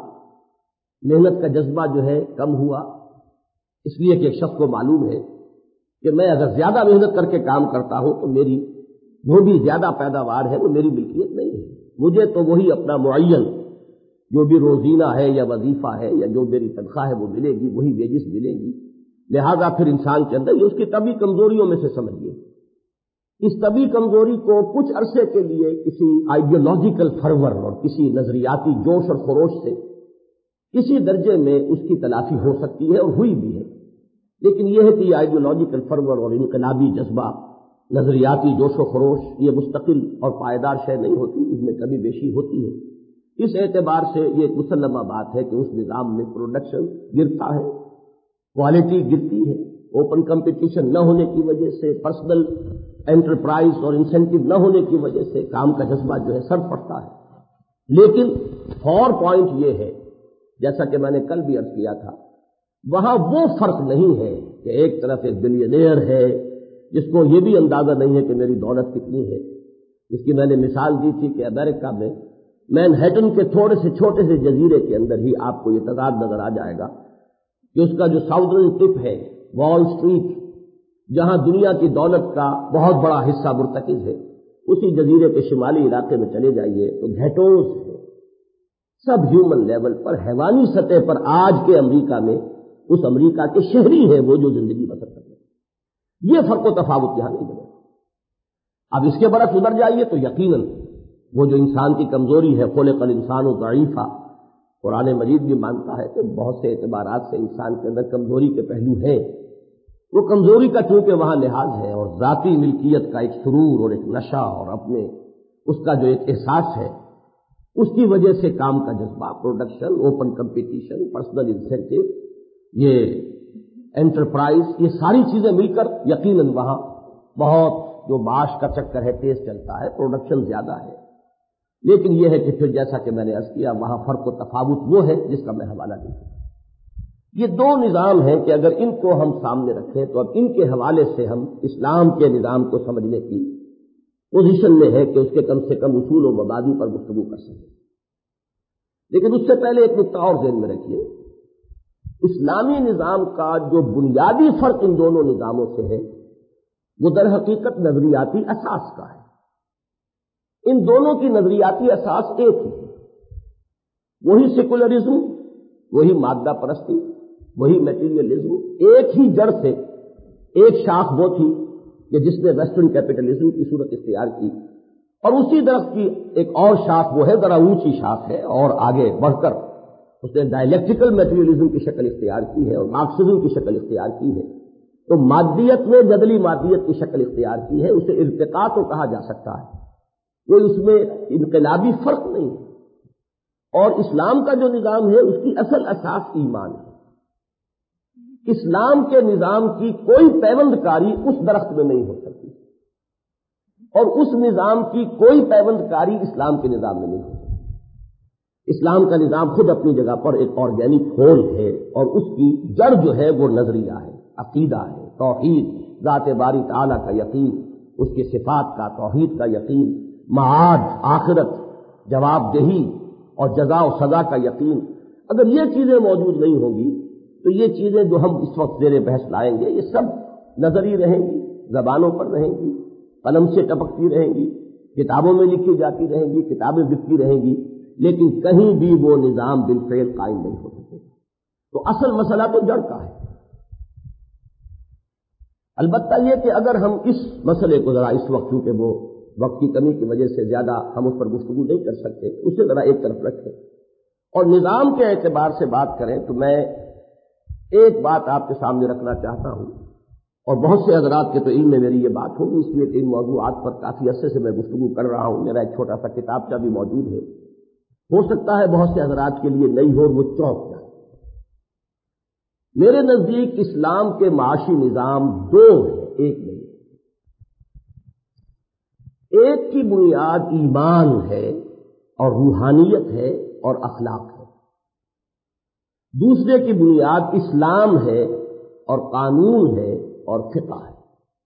محنت کا جذبہ جو ہے کم ہوا، اس لیے کہ ایک شخص کو معلوم ہے کہ میں اگر زیادہ محنت کر کے کام کرتا ہوں تو میری جو بھی زیادہ پیداوار ہے وہ میری ملکیت نہیں ہے، مجھے تو وہی اپنا معین جو بھی روزینہ ہے یا وظیفہ ہے یا جو میری تنخواہ ہے وہ ملے گی، وہی ویجز ملیں گی، لہذا پھر انسان کے اندر یہ اس کی طبی کمزوریوں میں سے سمجھیے، اس طبی کمزوری کو کچھ عرصے کے لیے کسی آئیڈیولوجیکل فرور اور کسی نظریاتی جوش اور خروش سے کسی درجے میں اس کی تلافی ہو سکتی ہے اور ہوئی بھی ہے، لیکن یہ ہے کہ یہ آئیڈیولوجیکل فرور اور انقلابی جذبہ، نظریاتی جوش و خروش یہ مستقل اور پائیدار شے نہیں ہوتی، اس میں کمی بیشی ہوتی ہے۔ اس اعتبار سے یہ ایک مسلمہ بات ہے کہ اس نظام میں پروڈکشن گرتا ہے، کوالٹی گرتی ہے، اوپن کمپٹیشن نہ ہونے کی وجہ سے، پرسنل انٹرپرائز اور انسینٹو نہ ہونے کی وجہ سے کام کا جذبہ جو ہے سر پڑتا ہے۔ لیکن فور پوائنٹ یہ ہے، جیسا کہ میں نے کل بھی عرض کیا تھا، وہاں وہ فرق نہیں ہے کہ ایک طرف ایک بلینئر ہے جس کو یہ بھی اندازہ نہیں ہے کہ میری دولت کتنی ہے، جس کی میں نے مثال دی تھی کہ امریکہ میں مین ہیٹن کے تھوڑے سے چھوٹے سے جزیرے کے اندر ہی آپ کو یہ تضاد نظر آ جائے گا کہ اس کا جو ساؤدرن ٹپ ہے وال اسٹریٹ، جہاں دنیا کی دولت کا بہت بڑا حصہ مرتکز ہے، اسی جزیرے کے شمالی علاقے میں چلے جائیے تو گھیٹوز ہے، سب ہیومن لیول پر، حیوانی سطح پر آج کے امریکہ میں اس امریکہ کے شہری ہیں وہ جو زندگی بسر کر رہے ہیں، یہ فرق و تفاوت یہاں نہیں ملے گا۔ اب اس کے برعکس ادھر جائیے تو یقیناً وہ جو انسان کی کمزوری ہے، خلق الانسان ضعیفا، قرآن مجید بھی مانتا ہے کہ بہت سے اعتبارات سے انسان کے اندر کمزوری کے پہلو ہیں، وہ کمزوری کا چونکہ وہاں لحاظ ہے اور ذاتی ملکیت کا ایک سرور اور ایک نشہ اور اپنے اس کا جو ایک احساس ہے، اس کی وجہ سے کام کا جذبہ، production, open competition, personal incentive, یہ انٹرپرائز، یہ ساری چیزیں مل کر یقیناً وہاں بہت جو معاش کا چکر ہے تیز چلتا ہے، پروڈکشن زیادہ ہے، لیکن یہ ہے کہ پھر جیسا کہ میں نے عرض کیا وہاں فرق و تفاوت وہ ہے جس کا میں حوالہ دوں۔ یہ دو نظام ہیں کہ اگر ان کو ہم سامنے رکھیں تو اب ان کے حوالے سے ہم اسلام کے نظام کو سمجھنے کی پوزیشن میں ہے کہ اس کے کم سے کم اصول و مبادی پر گفتگو کر سکیں۔ لیکن اس سے پہلے ایک نقطہ اور ذہن میں رکھیے، اسلامی نظام کا جو بنیادی فرق ان دونوں نظاموں سے ہے وہ در حقیقت نظریاتی اساس کا ہے۔ ان دونوں کی نظریاتی اساس ایک ہی ہے، وہی سیکولرزم، وہی مادہ پرستی، وہی میٹیریلزم، ایک ہی جڑ سے ایک شاخ وہ تھی کہ جس نے ویسٹرن کیپٹلزم کی صورت اختیار کی، اور اسی درخت کی ایک اور شاخ وہ ہے، ذرا اونچی شاخ ہے اور آگے بڑھ کر اس نے ڈائلیکٹیکل میٹیریلزم کی شکل اختیار کی ہے اور مارکسزم کی شکل اختیار کی ہے۔ تو مادیت میں جدلی مادیت کی شکل اختیار کی ہے، اسے ارتقاء تو کہا جا سکتا ہے، کوئی اس میں انقلابی فرق نہیں ہے۔ اور اسلام کا جو نظام ہے اس کی اصل اساس ایمان ہے۔ اسلام کے نظام کی کوئی پیوند کاری اس درخت میں نہیں ہو سکتی، اور اس نظام کی کوئی پیوند کاری اسلام کے نظام میں نہیں ہو سکتی۔ اسلام کا نظام خود اپنی جگہ پر ایک آرگینک ہول ہے، اور اس کی جڑ جو ہے وہ نظریہ ہے، عقیدہ ہے، توحید، ذات باری تعالیٰ کا یقین، اس کی صفات کا، توحید کا یقین، معاد، آخرت، جواب دہی اور جزا و سزا کا یقین۔ اگر یہ چیزیں موجود نہیں ہوں گی تو یہ چیزیں جو ہم اس وقت زیر بحث لائیں گے یہ سب نظری رہیں گی، زبانوں پر رہیں گی، قلم سے ٹپکتی رہیں گی، کتابوں میں لکھی جاتی رہیں گی، کتابیں بکتی رہیں گی، لیکن کہیں بھی وہ نظام بالفعل قائم نہیں ہو سکے۔ تو اصل مسئلہ تو جڑ کا ہے۔ البتہ یہ کہ اگر ہم اس مسئلے کو ذرا اس وقت، کیونکہ وہ وقت کی کمی کی وجہ سے زیادہ ہم اس پر گفتگو نہیں کر سکتے، اسے ذرا ایک طرف رکھیں اور نظام کے اعتبار سے بات کریں، تو میں ایک بات آپ کے سامنے رکھنا چاہتا ہوں، اور بہت سے حضرات کے تو علم میں میری یہ بات ہوگی، اس لیے کہ ان موضوعات پر کافی عرصے سے میں گفتگو کر رہا ہوں، میرا ایک چھوٹا سا کتابچہ بھی موجود ہے، ہو سکتا ہے بہت سے حضرات کے لیے نئی ہو اور وہ چونک جائے۔ میرے نزدیک اسلام کے معاشی نظام دو ہیں، ایک نہیں۔ ایک کی بنیاد ایمان ہے اور روحانیت ہے اور اخلاق ہے، دوسرے کی بنیاد اسلام ہے اور قانون ہے اور فقہ ہے۔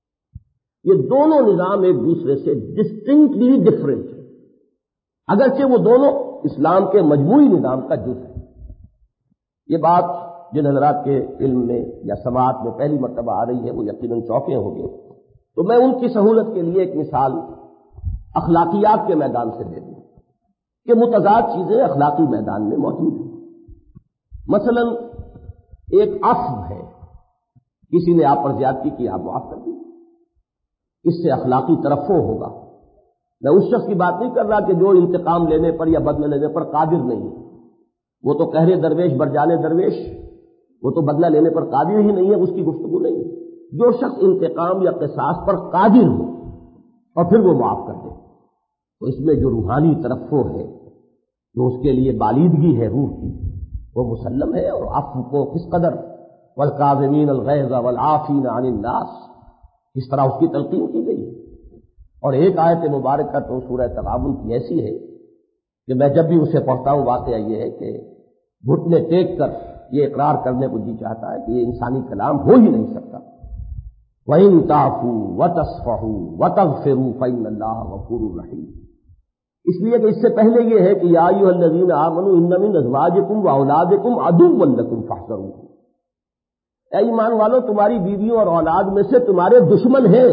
یہ دونوں نظام ایک دوسرے سے ڈسٹنکٹلی ڈفرینٹ ہیں، اگرچہ وہ دونوں اسلام کے مجموعی نظام کا جز ہے۔ یہ بات جن حضرات کے علم میں یا سماعت میں پہلی مرتبہ آ رہی ہے وہ یقیناً چوکے ہوں گے، تو میں ان کی سہولت کے لیے ایک مثال اخلاقیات کے میدان سے دے دوں کہ متضاد چیزیں اخلاقی میدان میں موجود ہیں۔ مثلا ایک عفو ہے، کسی نے آپ پر زیادتی کی، آپ معاف کر دیں، اس سے اخلاقی ترفع ہوگا۔ میں اس شخص کی بات نہیں کر رہا کہ جو انتقام لینے پر یا بدلہ لینے پر قادر نہیں ہے، وہ تو قہر درویش برجانے درویش، وہ تو بدلہ لینے پر قادر ہی نہیں ہے، اس کی گفتگو نہیں ہے۔ جو شخص انتقام یا قصاص پر قادر ہو اور پھر وہ معاف کر دے، تو اس میں جو روحانی ترفع ہے، جو اس کے لیے بالیدگی ہے روح کی، وہ مسلم ہے۔ اور عفو کو کس قدر والکاظمین الغیظ والعافین عن الناس، اس طرح اس کی تلقین کی گئی ہے۔ اور ایک آیت مبارکہ تو سورہ تغابن کی ایسی ہے کہ میں جب بھی اسے پڑھتا ہوں واقعہ یہ ہے کہ گھٹنے ٹیک کر یہ اقرار کرنے کو جی چاہتا ہے کہ یہ انسانی کلام ہو ہی نہیں سکتا۔ وَإِن تَعْفُوا وَتَصْفَحُوا وَتَغْفِرُوا فَإِنَّ اللَّهَ غَفُورٌ رَحِيمٌ۔ اس لیے کہ اس سے پہلے یہ ہے کہ یا ایھا الذین آمنوا ان من ازواجکم واولادکم عدوا لکم فاحذروہم، اے ایمان والو تمہاری بیویوں اور اولاد میں سے تمہارے دشمن ہیں،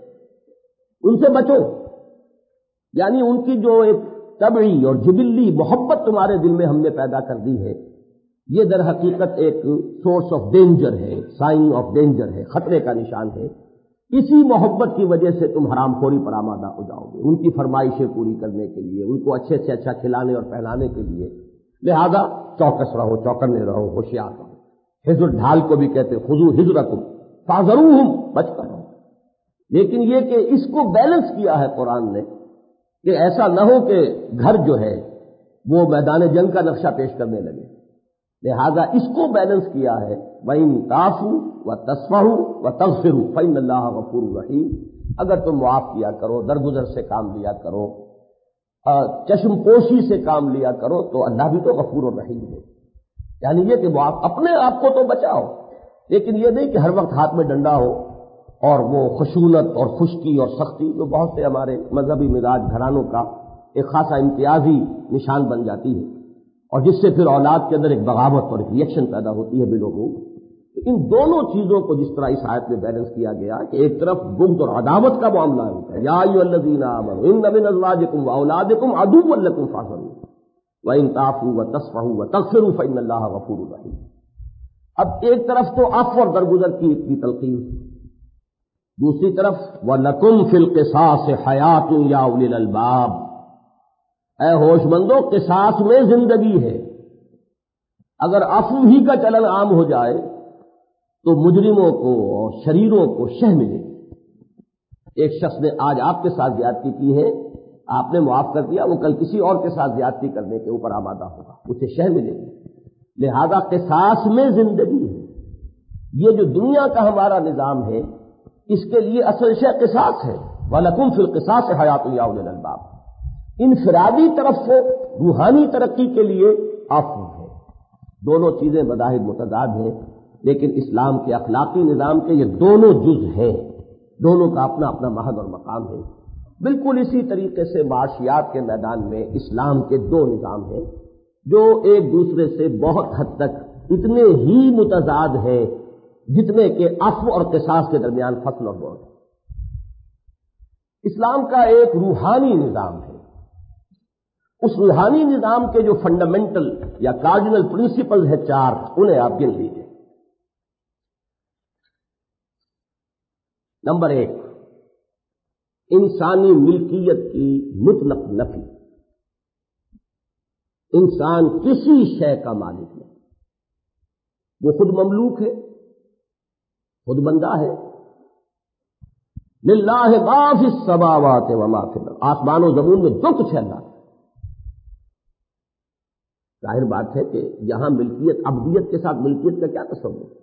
ان سے بچو۔ یعنی ان کی جو ایک طبعی اور جبلی محبت تمہارے دل میں ہم نے پیدا کر دی ہے، یہ در حقیقت ایک سورس آف ڈینجر ہے، سائن آف ڈینجر ہے، خطرے کا نشان ہے۔ اسی محبت کی وجہ سے تم حرام خوری پر آمادہ ہو جاؤ گے، ان کی فرمائشیں پوری کرنے کے لیے، ان کو اچھے سے اچھا کھلانے اور پہلانے کے لیے۔ لہذا چوکس رہو، چوکنے رہو، ہوشیار رہو۔ حذر ڈھال کو بھی کہتے خذوا حذرکم فاحذروہم، بچ کر رہو۔ لیکن یہ کہ اس کو بیلنس کیا ہے قرآن نے کہ ایسا نہ ہو کہ گھر جو ہے وہ میدان جنگ کا نقشہ پیش کرنے لگے، لہذا اس کو بیلنس کیا ہے وَإِن تَعْفُوا وَتَصْفَحُوا وَتَغْفِرُوا فَإِنَّ اللَّهَ غَفُورٌ رَحِيمٌ، اگر تم معاف کیا کرو، درگزر سے کام لیا کرو، چشم پوشی سے کام لیا کرو، تو اللہ بھی تو غفور الرحیم ہے۔ یعنی یہ کہ معاف، اپنے آپ کو تو بچاؤ، لیکن یہ نہیں کہ ہر وقت ہاتھ میں ڈنڈا ہو اور وہ خشونت اور خشکی اور سختی جو بہت سے ہمارے مذہبی مزاج گھرانوں کا ایک خاصا امتیازی نشان بن جاتی ہے، اور جس سے پھر اولاد کے اندر ایک بغاوت اور ایک ریئیکشن پیدا ہوتی ہے بالعموم۔ تو ان دونوں چیزوں کو جس طرح اس آیت میں بیلنس کیا گیا کہ ایک طرف بغض اور عداوت کا معاملہ ہوتا ہے، یا ایھا الذین آمنوا ان من ازواجکم واولادکم عدوا لکم فاحذروہ وان تعفوا وتصفحوا وتغفروا فإن اللہ غفور رحیم۔ اب ایک طرف تو عفو اور درگزر کی کی تلقین، دوسری طرف وَلَكُمْ فِي الْقِصَاصِ حَيَاةٌ يَا أُولِي الْأَلْبَابِ، اے ہوش مندو قصاص میں زندگی ہے۔ اگر عفو ہی کا چلن عام ہو جائے تو مجرموں کو اور شریروں کو شہ ملے گی۔ ایک شخص نے آج آپ کے ساتھ زیادتی کی ہے، آپ نے معاف کر دیا، وہ کل کسی اور کے ساتھ زیادتی کرنے کے اوپر آمادہ ہوگا، اسے شہ ملے گی۔ لہذا قصاص میں زندگی ہے۔ یہ جو دنیا کا ہمارا نظام ہے، اس کے لیے اصل شے قصاص ہے۔ وَلَكُمْ فِي الْقِصَاصِ حَيَاةٌ يَا أُولِي الْأَلْبَابِ۔ انفرادی طرف سے روحانی ترقی کے لیے عفو ہے۔ دونوں چیزیں بظاہر متضاد ہیں، لیکن اسلام کے اخلاقی نظام کے یہ دونوں جز ہیں، دونوں کا اپنا اپنا محل اور مقام ہے۔ بالکل اسی طریقے سے معاشیات کے میدان میں اسلام کے دو نظام ہیں جو ایک دوسرے سے بہت حد تک اتنے ہی متضاد ہیں جتنے کہ عفو اور قصاص کے درمیان فصل اور بوڑھ۔ اسلام کا ایک روحانی نظام ہے، اس روحانی نظام کے جو فنڈامنٹل یا کارڈینل پرنسپل ہیں چار، انہیں آپ گن لیجیے۔ نمبر ایک، انسانی ملکیت کی مطلق نفی۔ انسان کسی شے کا مالک نہیں، وہ خود مملوک ہے، خود بندہ ہے۔ للہ ما فی السماوات و ما فی الارض، آسمان و زمین میں جو کچھ ہے اللہ کا۔ ظاہر بات ہے کہ یہاں ملکیت، عبدیت کے ساتھ ملکیت کا کیا تصور ہے؟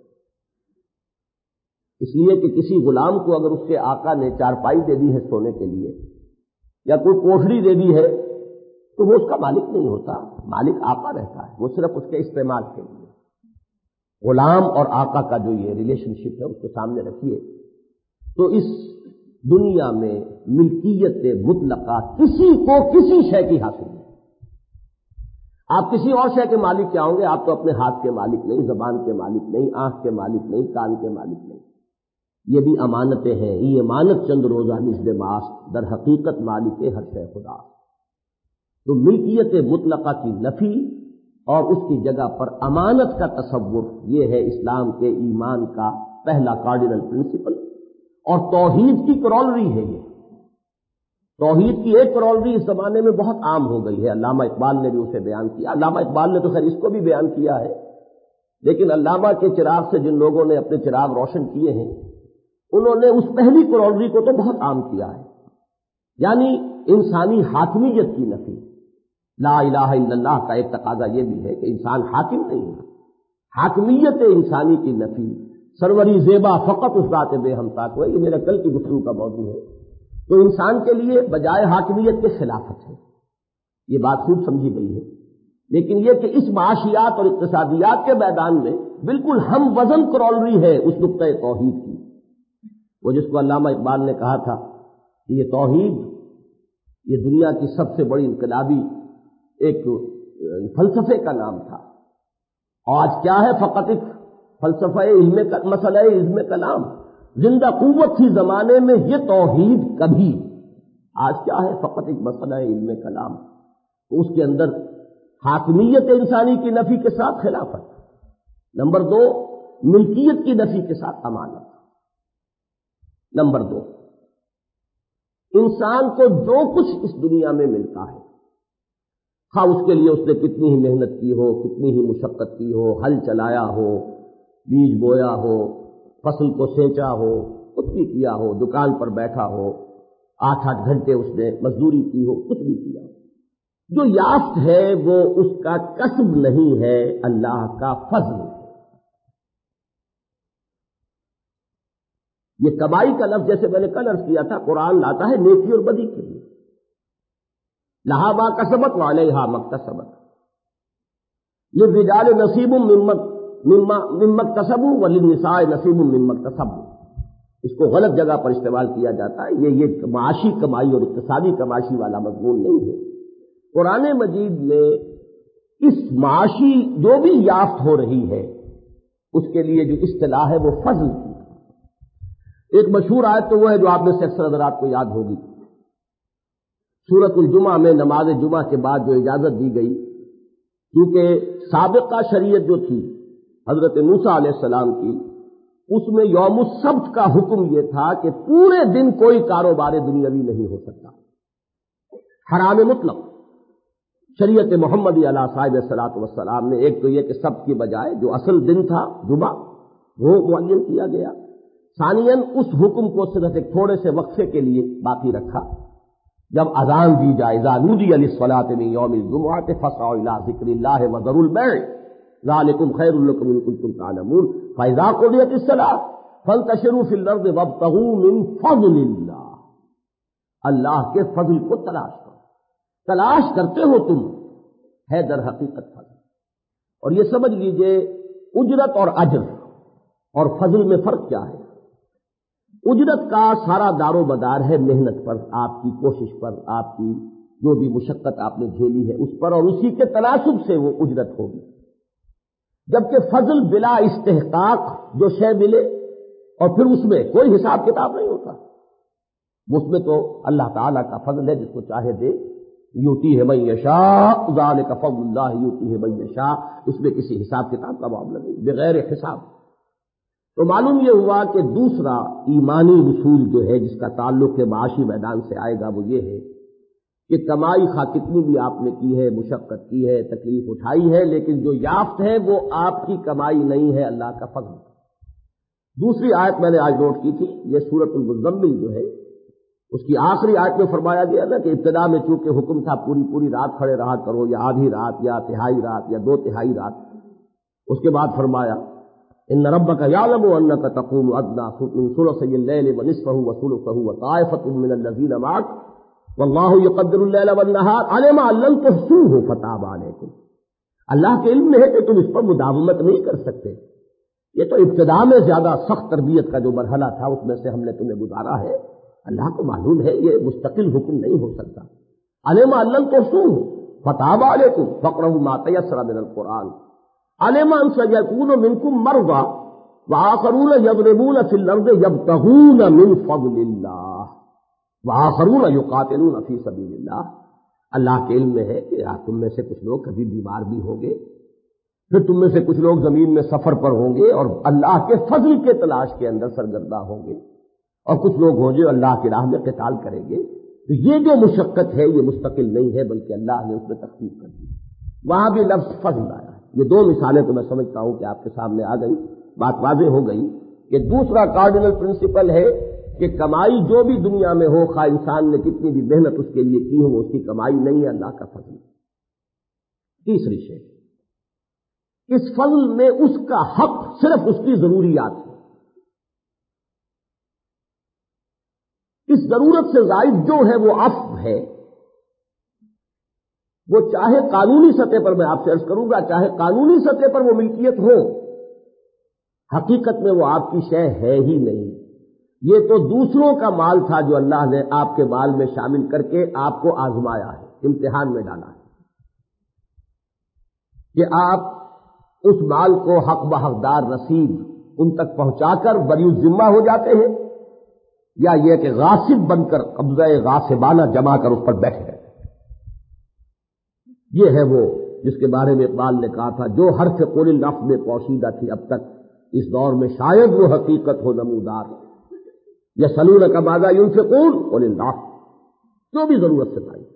اس لیے کہ کسی غلام کو اگر اس کے آقا نے چارپائی دے دی ہے سونے کے لیے یا کوئی کوٹھڑی دے دی ہے تو وہ اس کا مالک نہیں ہوتا، مالک آقا رہتا ہے، وہ صرف اس کے استعمال کے لیے۔ غلام اور آقا کا جو یہ ریلیشن شپ ہے اس کو سامنے رکھیے تو اس دنیا میں ملکیت مطلقہ کسی کو کسی شے کی حاصل نہیں۔ آپ کسی اور شے کے مالک کیا ہوں گے؟ آپ تو اپنے ہاتھ کے مالک نہیں، زبان کے مالک نہیں، آنکھ کے مالک نہیں، کان کے مالک نہیں۔ یہ بھی امانتیں ہیں، یہ امانت چند روزہ نزد ماست، در حقیقت مالک ہر شے خدا۔ تو ملکیت مطلقہ کی نفی اور اس کی جگہ پر امانت کا تصور، یہ ہے اسلام کے ایمان کا پہلا کارڈینل پرنسپل، اور توحید کی کرولری ہے یہ۔ توحید کی ایک کرولری اس زمانے میں بہت عام ہو گئی ہے، علامہ اقبال نے بھی اسے بیان کیا۔ علامہ اقبال نے تو خیر اس کو بھی بیان کیا ہے، لیکن علامہ کے چراغ سے جن لوگوں نے اپنے چراغ روشن کیے ہیں انہوں نے اس پہلی کرولری کو تو بہت عام کیا ہے، یعنی انسانی حاکمیت کی نفی۔ لا الہ الا اللہ کا ایک تقاضا یہ بھی ہے کہ انسان حاکم نہیں ہے، حاکمیت انسانی کی نفی۔ سروری زیبا فقط اس ذات بے ہمتا کو ہے، یہ میرا کل کی گفتگو کا موضوع ہے۔ تو انسان کے لیے بجائے حاکمیت کے خلافت ہے، یہ بات خوب سمجھی گئی ہے۔ لیکن یہ کہ اس معاشیات اور اقتصادیات کے میدان میں بالکل ہم وزن کرولری ہے اس نقطۂ توحید کی، وہ جس کو علامہ اقبال نے کہا تھا کہ یہ توحید یہ دنیا کی سب سے بڑی انقلابی ایک فلسفے کا نام تھا، آج کیا ہے؟ فقط ایک فلسفہ علم کا مسئلہ علم کلام، زندہ قوت تھی زمانے میں یہ توحید کبھی، آج کیا ہے؟ فقط ایک مسئلہ علم کلام۔ تو اس کے اندر حاکمیت انسانی کی نفی کے ساتھ خلافت، نمبر دو ملکیت کی نفی کے ساتھ امانت، نمبر دو انسان کو جو کچھ اس دنیا میں ملتا ہے، خواہ اس کے لیے اس نے کتنی ہی محنت کی ہو، کتنی ہی مشقت کی ہو، ہل چلایا ہو، بیج بویا ہو، فصل کو سینچا ہو، کچھ بھی کیا ہو، دکان پر بیٹھا ہو، آٹھ آٹھ گھنٹے اس نے مزدوری کی ہو، کچھ بھی کیا ہو، جو یافت ہے وہ اس کا کسب نہیں ہے، اللہ کا فضل ہے۔ یہ کمائی کا لفظ جیسے میں نے کل عرض کیا تھا قرآن لاتا ہے نیکی اور بدی کے لیے، لہا ما کسبت وعلیہا مکتسبت، للرجال نصیب مما مما اکتسبوا وللنساء نصیب مما اکتسبوا، اس کو غلط جگہ پر استعمال کیا جاتا ہے، یہ یہ معاشی کمائی اور اقتصادی کماشی والا مضمون نہیں ہے۔ قرآن مجید میں اس معاشی جو بھی یافت ہو رہی ہے اس کے لیے جو اصطلاح ہے وہ فضل کی۔ ایک مشہور آیت تو وہ ہے جو آپ میں سے اکثر حضرات کو یاد ہوگی، سورۃ الجمعہ میں نماز جمعہ کے بعد جو اجازت دی گئی، کیونکہ سابقہ شریعت جو تھی حضرت موسیٰ علیہ السلام کی، اس میں یوم السبت کا حکم یہ تھا کہ پورے دن کوئی کاروبار دنیاوی نہیں ہو سکتا، حرام مطلق۔ شریعت محمدی علیہ صاحب الصلاۃ والسلام نے ایک تو یہ کہ سبت کی بجائے جو اصل دن تھا جمعہ وہ معین کیا گیا، ثانیاً اس حکم کو صرف ایک تھوڑے سے وقفے کے لیے باقی رکھا، جب اذان دی جائے اذا نودی للصلاۃ من یوم الجمعۃ فاسعوا الی ذکر اللہ وذروا البیع ذلکم خیر لکم ان کنتم تعلمون فاذا قضیت الصلاۃ فانتشروا فی الارض وابتغوا من فضل اللہ، اللہ کے فضل کو تلاش کرو، تلاش کرتے ہو تم، ہے در حقیقت فضل۔ اور یہ سمجھ لیجئے اجرت اور اجر اور فضل میں فرق کیا ہے۔ اجرت کا سارا دار و مدار ہے محنت پر، آپ کی کوشش پر، آپ کی جو بھی مشقت آپ نے جھیلی ہے اس پر، اور اسی کے تناسب سے وہ اجرت ہوگی۔ جبکہ فضل بلا استحقاق جو شے ملے اور پھر اس میں کوئی حساب کتاب نہیں ہوتا، اس میں تو اللہ تعالیٰ کا فضل ہے، جس کو چاہے دے، یوتی ہے من یشاء ذالک فضل اللہ یوتی ہے من یشاء، اس میں کسی حساب کتاب کا معاملہ نہیں، بغیر حساب۔ تو معلوم یہ ہوا کہ دوسرا ایمانی اصول جو ہے جس کا تعلق کے معاشی میدان سے آئے گا وہ یہ ہے کہ کمائی خواہ کتنی بھی آپ نے کی ہے، مشقت کی ہے، تکلیف اٹھائی ہے، لیکن جو یافت ہے وہ آپ کی کمائی نہیں ہے، اللہ کا فضل۔ دوسری آیت میں نے آج نوٹ کی تھی، یہ سورۃ المزمل جو ہے اس کی آخری آیت میں فرمایا گیا نا کہ ابتدا میں چونکہ حکم تھا پوری پوری رات کھڑے رہا کرو، یا آدھی رات یا تہائی رات یا دو تہائی رات، اس کے بعد فرمایا ان ربک یعلم انک تقوم ادنی من ثلثی اللیل ونصفہ وثلثہ وطائفۃ من الذین معک واللہ یقدر اللیل والنہار علم ان لن تحصوہ فتاب علیکم، اللہ کے علم میں ہے کہ تم اس پر مداومت نہیں کر سکتے۔ یہ تو ابتدا میں زیادہ سخت تربیت کا جو مرحلہ تھا اس میں سے ہم نے تمہیں گزارا ہے، اللہ کو معلوم ہے یہ مستقل حکم نہیں ہو سکتا۔ علم ان لن تحصوہ فتاب علیکم فاقرؤوا ما تیسر من القرآن علم ان سیکون منکم مرضی وآخرون یضربون فی الارض یبتغون من فضل اللہ وآخرون یقاتلون فی سبیل اللہ، اللہ کے علم میں ہے کہ تم میں سے کچھ لوگ کبھی بیمار بھی ہوں گے، پھر تم میں سے کچھ لوگ زمین میں سفر پر ہوں گے اور اللہ کے فضل کے تلاش کے اندر سرگرداں ہوں گے، اور کچھ لوگ ہوں جو اللہ کی راہ میں قتال کریں گے۔ تو یہ جو مشقت ہے یہ مستقل نہیں ہے بلکہ اللہ نے اس میں تخفیف کر دی، وہاں بھی لفظ فضل آیا۔ یہ دو مثالیں تو میں سمجھتا ہوں کہ آپ کے سامنے آ گئی، بات واضح ہو گئی کہ دوسرا کارڈینل پرنسپل ہے کہ کمائی جو بھی دنیا میں ہو، خواہ انسان نے کتنی بھی محنت اس کے لیے کی ہو، وہ اس کی کمائی نہیں ہے، اللہ کا فضل۔ تیسری شے، اس فضل میں اس کا حق صرف اس کی ضروریات ہے، اس ضرورت سے زائد جو ہے وہ عفو ہے، وہ چاہے قانونی سطح پر، میں آپ سے عرض کروں گا، چاہے قانونی سطح پر وہ ملکیت ہو، حقیقت میں وہ آپ کی شے ہے ہی نہیں، یہ تو دوسروں کا مال تھا جو اللہ نے آپ کے مال میں شامل کر کے آپ کو آزمایا ہے، امتحان میں ڈالا ہے کہ آپ اس مال کو حق بحقدار نصیب ان تک پہنچا کر بری الذمہ ہو جاتے ہیں، یا یہ کہ غاصب بن کر قبضہ غاصبانہ جما کر اس پر بیٹھ گئے۔ یہ ہے وہ جس کے بارے میں اقبال نے کہا تھا جو حرف قول النفس میں پوشیدہ تھی اب تک، اس دور میں شاید وہ حقیقت ہو نمودار، یسألونک ماذا ينفقون قل العفو، جو بھی ضرورت سے پائی۔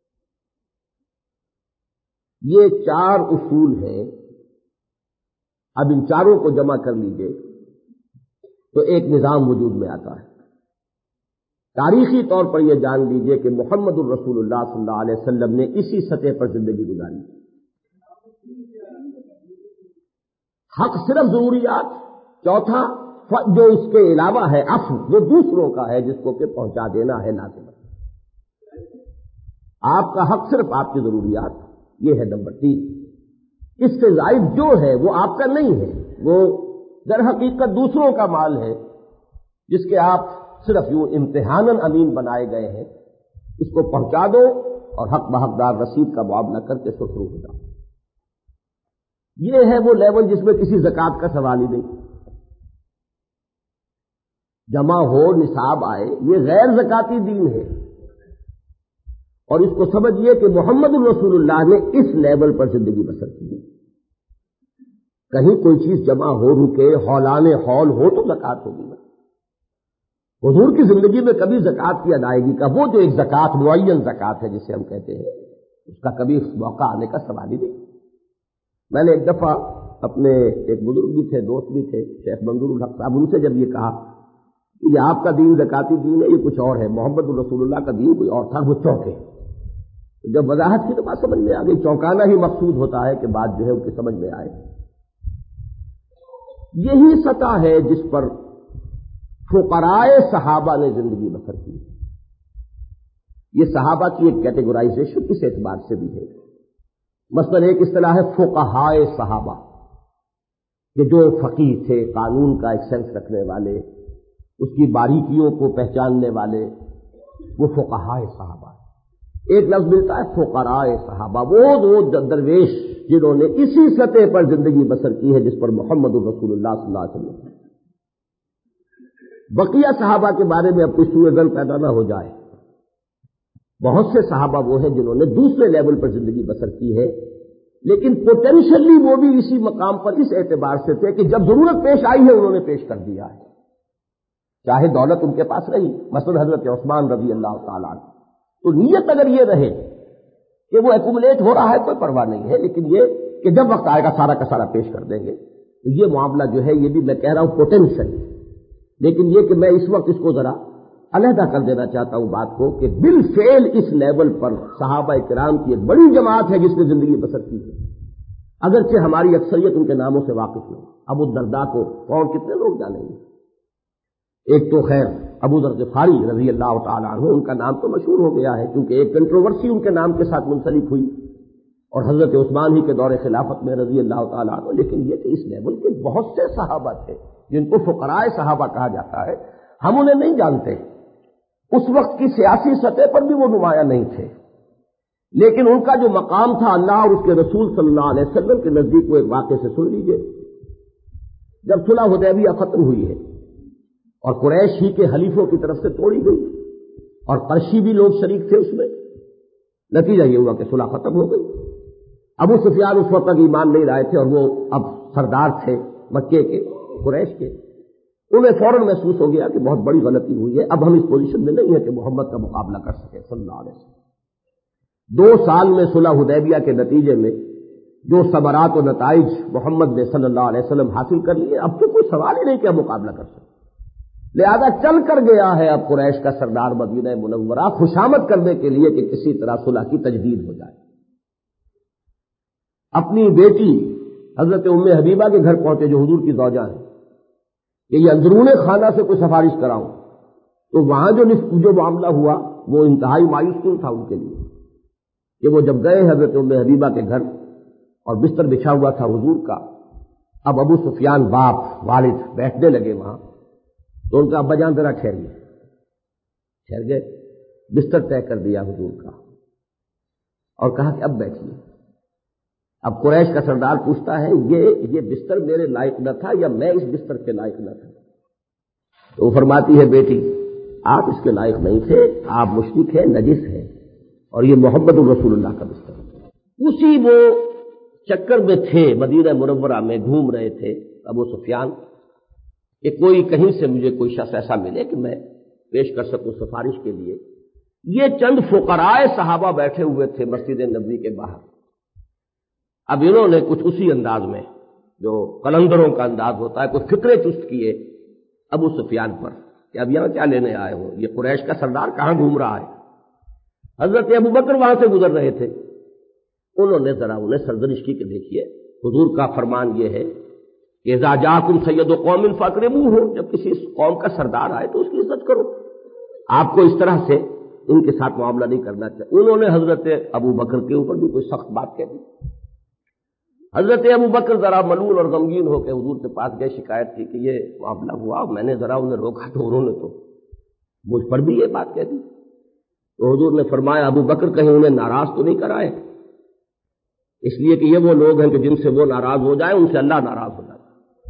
یہ چار اصول ہیں، اب ان چاروں کو جمع کر لیجئے تو ایک نظام وجود میں آتا ہے۔ تاریخی طور پر یہ جان لیجئے کہ محمد الرسول اللہ صلی اللہ علیہ وسلم نے اسی سطح پر زندگی گزاری، حق صرف ضروریات، چوتھا جو اس کے علاوہ ہے عفو وہ دوسروں کا ہے جس کو کہ پہنچا دینا ہے لازم. آپ کا حق صرف آپ کی ضروریات، یہ ہے نمبر تین. اس سے زائد جو ہے وہ آپ کا نہیں ہے، وہ در حقیقت دوسروں کا مال ہے جس کے آپ صرف یوں امتحاناً امین بنائے گئے ہیں. اس کو پہنچا دو اور حق بحقدار رسید کا معاملہ کر کے سرخرو ہو جاؤ. یہ ہے وہ لیول جس میں کسی زکوٰۃ کا سوال ہی نہیں. جمع ہو نصاب آئے، یہ غیر زکاتی دین ہے. اور اس کو سمجھیے کہ محمد الرسول اللہ نے اس لیول پر زندگی بسر کی. کہیں کوئی چیز جمع ہو رکے، ہولان ہول ہو تو زکوٰۃ ہوگی نا. حضور کی زندگی میں کبھی زکوٰۃ کی ادائیگی کا وہ جو ایک زکوٰۃ معین زکوٰۃ ہے جسے ہم کہتے ہیں، اس کا کبھی موقع آنے کا سوال ہی نہیں. میں نے ایک دفعہ اپنے ایک بزرگ بھی تھے، دوست بھی تھے، شیخ منظور الحق صاحب، ان سے جب یہ کہا کہ یہ آپ کا دین زکاتی دین ہے، یہ کچھ اور ہے، محمد الرسول اللہ کا دین کوئی اور تھا، وہ چونکے. جب وضاحت کی تو بات سمجھ میں آ گئی. چونکانا ہی مقصود ہوتا ہے کہ بات جو ہے ان کی سمجھ میں آئے. یہی سطح ہے جس پر فقراء صحابہ نے زندگی بسر کی. یہ صحابہ کی ایک کیٹیگرائزیشن اس اعتبار سے بھی ہے. مثلا ایک اصطلاح ہے فقہاء صحابہ، کہ جو فقیہ تھے، قانون کا ایک سینس رکھنے والے، اس کی باریکیوں کو پہچاننے والے، وہ فقہاء صحابہ. ایک لفظ ملتا ہے فقراء صحابہ، وہ وہ درویش جنہوں نے اسی سطح پر زندگی بسر کی ہے جس پر محمد الرسول اللہ صلی اللہ علیہ وسلم. بقیہ صحابہ کے بارے میں اب کوئی سوء ظن پیدا نہ ہو جائے. بہت سے صحابہ وہ ہیں جنہوں نے دوسرے لیول پر زندگی بسر کی ہے، لیکن پوٹینشلی وہ بھی اسی مقام پر اس اعتبار سے تھے کہ جب ضرورت پیش آئی ہے انہوں نے پیش کر دیا ہے، چاہے دولت ان کے پاس رہی. مثلا حضرت عثمان رضی اللہ تعالیٰ عنہ، تو نیت اگر یہ رہے کہ وہ ایکومولیٹ ہو رہا ہے کوئی پرواہ نہیں ہے، لیکن یہ کہ جب وقت آئے گا سارا کا سارا پیش کر دیں گے. تو یہ معاملہ جو ہے یہ بھی میں کہہ رہا ہوں پوٹینشل. لیکن یہ کہ میں اس وقت اس کو ذرا علیحدہ کر دینا چاہتا ہوں بات کو کہ بالفعل اس لیول پر صحابہ کرام کی ایک بڑی جماعت ہے جس نے زندگی بسر کی ہے، اگرچہ ہماری اکثریت ان کے ناموں سے واقف نہیں. ابو الدرداء کو کون کتنے لوگ جانیں گے؟ ایک تو خیر ابو ذر غفاری رضی اللہ تعالیٰ عنہ، ان کا نام تو مشہور ہو گیا ہے کیونکہ ایک کنٹروورسی ان کے نام کے ساتھ منسلک ہوئی، اور حضرت عثمان ہی کے دور خلافت میں رضی اللہ تعالیٰ عنہ. لیکن یہ کہ اس لیول کے بہت سے صحابہ تھے جن کو فقراء صحابہ کہا جاتا ہے. ہم انہیں نہیں جانتے، اس وقت کی سیاسی سطح پر بھی وہ نمایاں نہیں تھے، لیکن ان کا جو مقام تھا اللہ اور اس کے رسول صلی اللہ علیہ وسلم کے نزدیک، وہ ایک واقعے سے سن لیجئے. جب صلح حدیبیہ ختم ہوئی ہے اور قریش ہی کے حلیفوں کی طرف سے توڑی گئی اور قرشی بھی لوگ شریک تھے اس میں، نتیجہ یہ ہوا کہ صلح ختم ہو گئی. ابو سفیان اس وقت تک ایمان نہیں لائے تھے اور وہ اب سردار تھے مکے کے، قریش کے. انہیں فوراً محسوس ہو گیا کہ بہت بڑی غلطی ہوئی ہے، اب ہم اس پوزیشن میں نہیں ہے کہ محمد کا مقابلہ کر سکے صلی اللہ علیہ وسلم. دو سال میں صلح حدیبیہ کے نتیجے میں جو ثمرات و نتائج محمد نے صلی اللہ علیہ وسلم حاصل کر لیے، اب تو کوئی سوال ہی نہیں کہ ہم مقابلہ کر سکیں. لہذا چل کر گیا ہے اب قریش کا سردار مدینہ منورہ خوشامد کرنے کے لیے کہ کسی طرح صلح کی تجدید ہو جائے. اپنی بیٹی حضرت ام حبیبہ کے گھر پہنچے جو حضور کی زوجہ ہیں کہ یہ اندرون خانہ سے کوئی سفارش کراؤں. تو وہاں جو جو معاملہ ہوا وہ انتہائی مایوس کن تھا ان کے لیے کہ وہ جب گئے حضرت ام حبیبہ کے گھر اور بستر بچھا ہوا تھا حضور کا، اب ابو سفیان باپ والد بیٹھنے لگے وہاں، تو ان کا ابا جان ذرا ٹھہر گئے ٹھہر گئے بستر طے کر دیا حضور کا اور کہا کہ اب بیٹھیے. اب قریش کا سردار پوچھتا ہے یہ یہ بستر میرے لائق نہ تھا یا میں اس بستر کے لائق نہ تھا؟ تو وہ فرماتی ہے بیٹی آپ اس کے لائق نہیں تھے، آپ مشرک ہیں، نجس ہیں، اور یہ محمد الرسول اللہ کا بستر ہے. اسی وہ چکر میں تھے، مدینہ منورہ میں گھوم رہے تھے ابو سفیان کہ کوئی کہیں سے مجھے کوئی شخص ایسا ملے کہ میں پیش کر سکوں سفارش کے لیے. یہ چند فقراء صحابہ بیٹھے ہوئے تھے مسجد نبوی کے باہر. اب انہوں نے کچھ اسی انداز میں جو قلندروں کا انداز ہوتا ہے کچھ فکرے چست کیے ابو سفیان پر کہ اب یہاں کیا لینے آئے ہو، یہ قریش کا سردار کہاں گھوم رہا ہے. حضرت ابو بکر وہاں سے گزر رہے تھے، انہوں نے ذرا انہیں سرزنش کی کہ دیکھیے حضور کا فرمان یہ ہے کہ اذا جاءکم سید قوم فاکرموہ، جب کسی قوم کا سردار آئے تو اس کی عزت کرو. آپ کو اس طرح سے ان کے ساتھ معاملہ نہیں کرنا چاہیے. انہوں نے حضرت ابو بکر کے اوپر بھی کوئی سخت بات کہہ دی. حضرت ابو بکر ذرا ملول اور غمگین ہو کے حضور کے پاس گئے، شکایت کی کہ یہ معاملہ ہوا، میں نے ذرا انہیں روکا تو انہوں نے تو مجھ پر بھی یہ بات کہہ دی. تو حضور نے فرمایا ابو بکر کہیں انہیں ناراض تو نہیں کرائے، اس لیے کہ یہ وہ لوگ ہیں کہ جن سے وہ ناراض ہو جائے ان سے اللہ ناراض ہو جائے.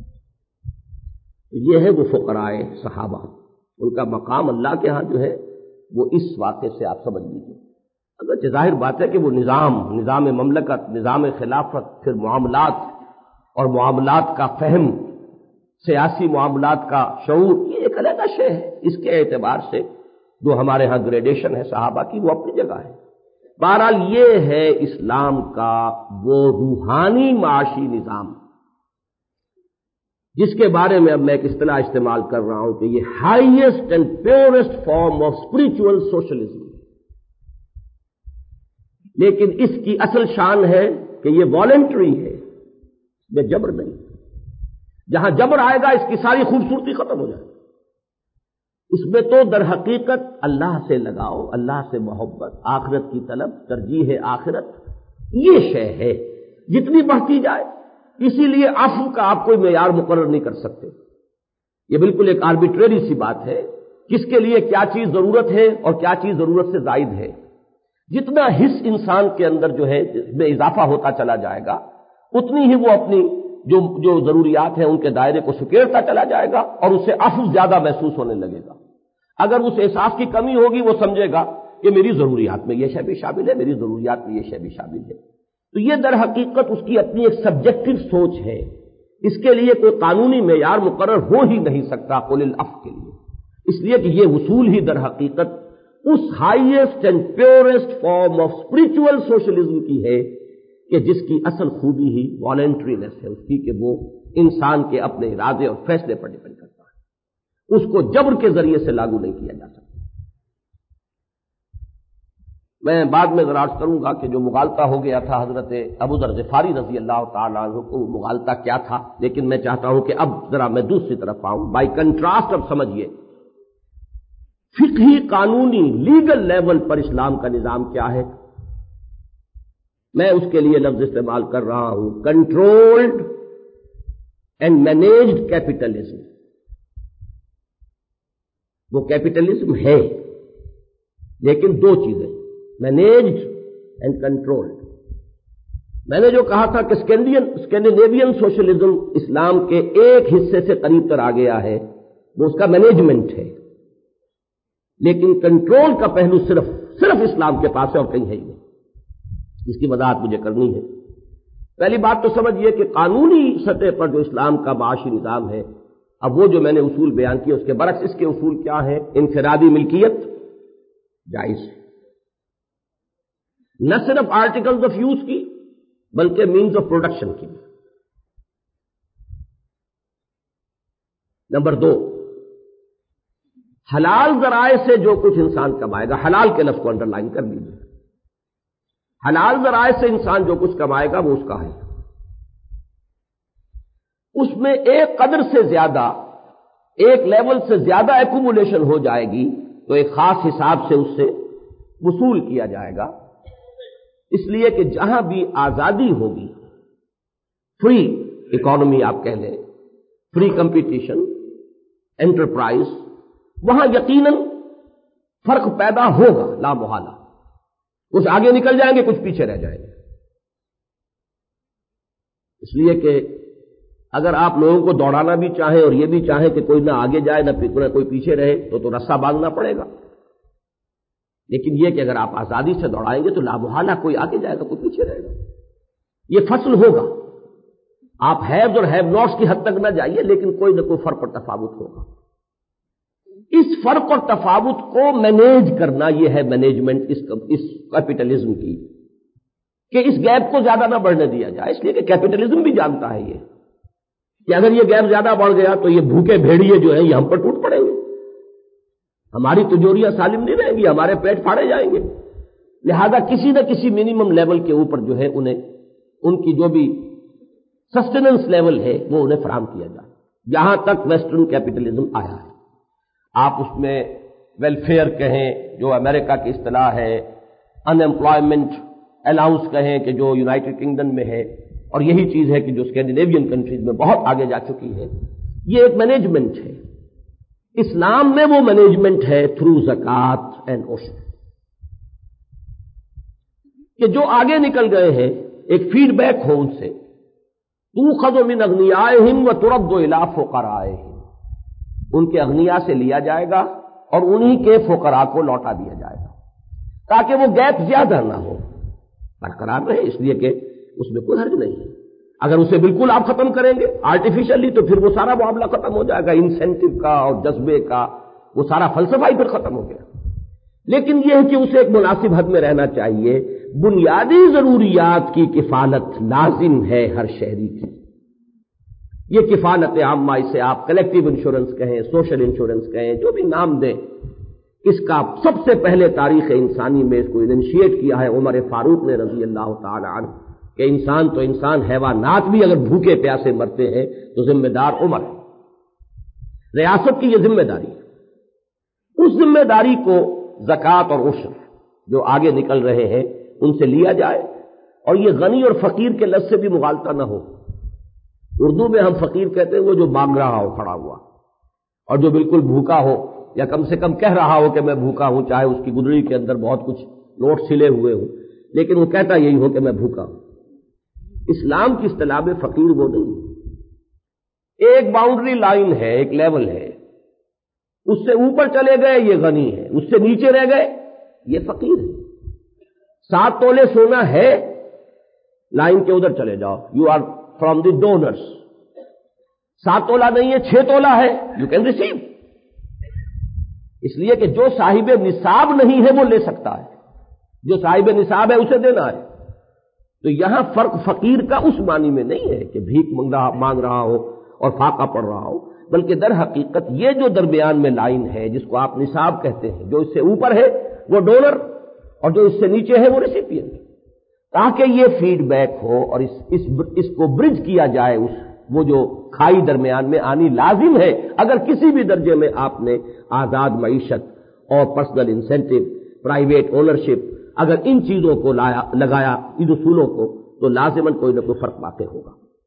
یہ ہے وہ فقراء صحابہ، ان کا مقام اللہ کے ہاں جو ہے وہ اس واقعے سے آپ سمجھ لیجیے. اگرچہ ظاہر بات ہے کہ وہ نظام نظام مملکت، نظام خلافت، پھر معاملات اور معاملات کا فہم، سیاسی معاملات کا شعور، یہ ایک علیحدہ شے ہے. اس کے اعتبار سے جو ہمارے ہاں گریڈیشن ہے صحابہ کی وہ اپنی جگہ ہے. بہرحال یہ ہے اسلام کا وہ روحانی معاشی نظام جس کے بارے میں اب میں ایک اصطلاح استعمال کر رہا ہوں کہ یہ highest and purest form of spiritual socialism. لیکن اس کی اصل شان ہے کہ یہ والنٹری ہے، اس میں جبر نہیں. جہاں جبر آئے گا اس کی ساری خوبصورتی ختم ہو جائے گی. اس میں تو در حقیقت اللہ سے لگاؤ، اللہ سے محبت، آخرت کی طلب، ترجیح آخرت، یہ شے ہے. جتنی بڑھتی جائے، اسی لیے عفو کا آپ کوئی معیار مقرر نہیں کر سکتے. یہ بالکل ایک آربیٹریری سی بات ہے، کس کے لیے کیا چیز ضرورت ہے اور کیا چیز ضرورت سے زائد ہے. جتنا حص انسان کے اندر جو ہے میں اضافہ ہوتا چلا جائے گا، اتنی ہی وہ اپنی جو جو ضروریات ہیں ان کے دائرے کو سکیڑتا چلا جائے گا اور اسے عفو زیادہ محسوس ہونے لگے گا. اگر اس احساس کی کمی ہوگی وہ سمجھے گا کہ میری ضروریات میں یہ شے بھی شامل ہے، میری ضروریات میں یہ شے بھی شامل ہے. تو یہ در حقیقت اس کی اپنی ایک سبجیکٹو سوچ ہے. اس کے لیے کوئی قانونی معیار مقرر ہو ہی نہیں سکتا قول العفو کے لیے، اس لیے کہ یہ وصول ہی در حقیقت اس highest and purest form of spiritual socialism کی ہے کہ جس کی اصل خوبی ہی والنٹرینس ہے اس کی، کہ وہ انسان کے اپنے ارادے اور فیصلے پر ڈیپینڈ کرتا ہے. اس کو جبر کے ذریعے سے لاگو نہیں کیا جا سکتا. میں بعد میں ذرا عرض کروں گا کہ جو مغالطہ ہو گیا تھا حضرت ابو ذر غفاری رضی اللہ تعالیٰ عنہ کو، وہ مغالطہ کیا تھا، لیکن میں چاہتا ہوں کہ اب ذرا میں دوسری طرف آؤں. بائی کنٹراسٹ اب سمجھیے فقہی قانونی لیگل لیول پر اسلام کا نظام کیا ہے. میں اس کے لیے لفظ استعمال کر رہا ہوں کنٹرولڈ اینڈ مینیجڈ کیپٹلزم. وہ کیپٹلزم ہے لیکن دو چیزیں، مینیجڈ اینڈ کنٹرولڈ. میں نے جو کہا تھا کہ اسکینڈینیوین سوشلزم اسلام کے ایک حصے سے قریب تر آ گیا ہے، وہ اس کا مینجمنٹ ہے، لیکن کنٹرول کا پہلو صرف صرف اسلام کے پاس ہے اور کہیں ہے ہی نہیں. اس کی وضاحت مجھے کرنی ہے. پہلی بات تو سمجھیے کہ قانونی سطح پر جو اسلام کا معاشی نظام ہے، اب وہ جو میں نے اصول بیان کیے اس کے برعکس اس کے اصول کیا ہیں. انفرادی ملکیت جائز ہے، نہ صرف آرٹیکلز آف یوز کی بلکہ مینز آف پروڈکشن کی. نمبر دو، حلال ذرائع سے جو کچھ انسان کمائے گا، حلال کے لفظ کو انڈر لائن کر لیجیے، حلال ذرائع سے انسان جو کچھ کمائے گا وہ اس کا ہے. اس میں ایک قدر سے زیادہ، ایک لیول سے زیادہ ایکومولیشن ہو جائے گی تو ایک خاص حساب سے اس سے وصول کیا جائے گا. اس لیے کہ جہاں بھی آزادی ہوگی، فری اکانومی آپ کہہ لیں، فری کمپٹیشن، انٹرپرائز، وہاں یقیناً فرق پیدا ہوگا لا محالہ. کچھ آگے نکل جائیں گے، کچھ پیچھے رہ جائیں گے. اس لیے کہ اگر آپ لوگوں کو دوڑانا بھی چاہیں اور یہ بھی چاہیں کہ کوئی نہ آگے جائے نہ کوئی پیچھے رہے تو تو رسہ باندھنا پڑے گا. لیکن یہ کہ اگر آپ آزادی سے دوڑائیں گے تو لا محالہ کوئی آگے جائے گا، کوئی پیچھے رہے گا. یہ فصل ہوگا. آپ ہیوز اور ہیو ناٹس کی حد تک نہ جائیے، لیکن کوئی نہ کوئی فرق اور تفاوت ہوگا. اس فرق اور تفاوت کو مینیج کرنا، یہ ہے مینجمنٹ اس اس کیپٹلزم کی، کہ اس گیپ کو زیادہ نہ بڑھنے دیا جائے. اس لیے کہ کیپٹلزم بھی جانتا ہے یہ کہ اگر یہ گیپ زیادہ بڑھ گیا تو یہ بھوکے بھیڑیے جو ہیں یہ ہم پر ٹوٹ پڑیں گے، ہماری تجوریاں سالم نہیں رہیں گی، ہمارے پیٹ پھاڑے جائیں گے. لہذا کسی نہ کسی منیمم لیول کے اوپر جو ہے انہیں ان کی جو بھی سسٹیننس لیول ہے وہ انہیں فراہم کیا جائے. جہاں تک ویسٹرن کیپٹلزم آیا ہے، آپ اس میں ویلفیئر کہیں جو امریکہ کی اصطلاح ہے، ان امپلائمنٹ الاؤنس کہیں کہ جو یونائٹڈ کنگڈم میں ہے، اور یہی چیز ہے کہ جو اسکینڈینیوین کنٹریز میں بہت آگے جا چکی ہے، یہ ایک مینجمنٹ ہے. اسلام میں وہ مینجمنٹ ہے تھرو زکوٰۃ اینڈ عشر، کہ جو آگے نکل گئے ہیں ایک فیڈ بیک ہو ان سے، تؤخذ من اغنیائہم وترد الی فقرائہم، ان کے اغنیا سے لیا جائے گا اور انہی کے فقراء کو لوٹا دیا جائے گا، تاکہ وہ گیپ زیادہ نہ ہو، برقرار رہے. اس لیے کہ اس میں کوئی حرج نہیں ہے. اگر اسے بالکل آپ ختم کریں گے آرٹیفیشلی تو پھر وہ سارا معاملہ ختم ہو جائے گا، انسینٹو کا اور جذبے کا وہ سارا فلسفہ ہی پھر ختم ہو گیا. لیکن یہ ہے کہ اسے ایک مناسب حد میں رہنا چاہیے. بنیادی ضروریات کی کفالت لازم ہے ہر شہری کی. یہ کفالت عامہ، اسے آپ کلیکٹیو انشورنس کہیں، سوشل انشورنس کہیں، جو بھی نام دیں، اس کا سب سے پہلے تاریخ انسانی میں اس کو انیشیٹ کیا ہے عمر فاروق نے رضی اللہ تعالی عنہ، کہ انسان تو انسان، حیوانات بھی اگر بھوکے پیاسے مرتے ہیں تو ذمہ دار عمر ہے. ریاست کی یہ ذمہ داری ہے. اس ذمہ داری کو زکوٰۃ اور عشر جو آگے نکل رہے ہیں ان سے لیا جائے، اور یہ غنی اور فقیر کے لفظ سے بھی مغالطہ نہ ہو. اردو میں ہم فقیر کہتے ہیں وہ جو مانگ رہا ہو کھڑا ہوا، اور جو بالکل بھوکا ہو یا کم سے کم کہہ رہا ہو کہ میں بھوکا ہوں، چاہے اس کی گدڑی کے اندر بہت کچھ نوٹ سلے ہوئے ہوں، لیکن وہ کہتا یہی ہو کہ میں بھوکا ہوں. اسلام کی اصطلاح میں فقیر وہ نہیں. ایک باؤنڈری لائن ہے، ایک لیول ہے، اس سے اوپر چلے گئے یہ غنی ہے، اس سے نیچے رہ گئے یہ فقیر ہے. سات تولے سونا ہے، لائن کے ادھر چلے جاؤ، you are from the donors. سات تولہ نہیں ہے، چھ تولہ ہے، یو کین ریسیو. اس لیے کہ جو صاحب نصاب نہیں ہے وہ لے سکتا ہے، جو صاحب نصاب ہے اسے دینا ہے. تو یہاں فرق فقیر کا اس معنی میں نہیں ہے کہ بھیک مانگ رہا ہو اور فاقہ پڑ رہا ہو، بلکہ در حقیقت یہ جو درمیان میں لائن ہے جس کو آپ نصاب کہتے ہیں، جو اس سے اوپر ہے وہ ڈونر اور جو اس سے نیچے ہے وہ ریسیپینٹ، تاکہ یہ فیڈ بیک ہو اور اس, اس, اس کو برج کیا جائے. اس وہ جو کھائی درمیان میں آنی لازم ہے. اگر کسی بھی درجے میں آپ نے آزاد معیشت اور پرسنل انسینٹو، پرائیویٹ اونرشپ، اگر ان چیزوں کو لایا لگایا ان اصولوں کو، تو لازماً کوئی نہ کوئی فرق واقع ہوگا.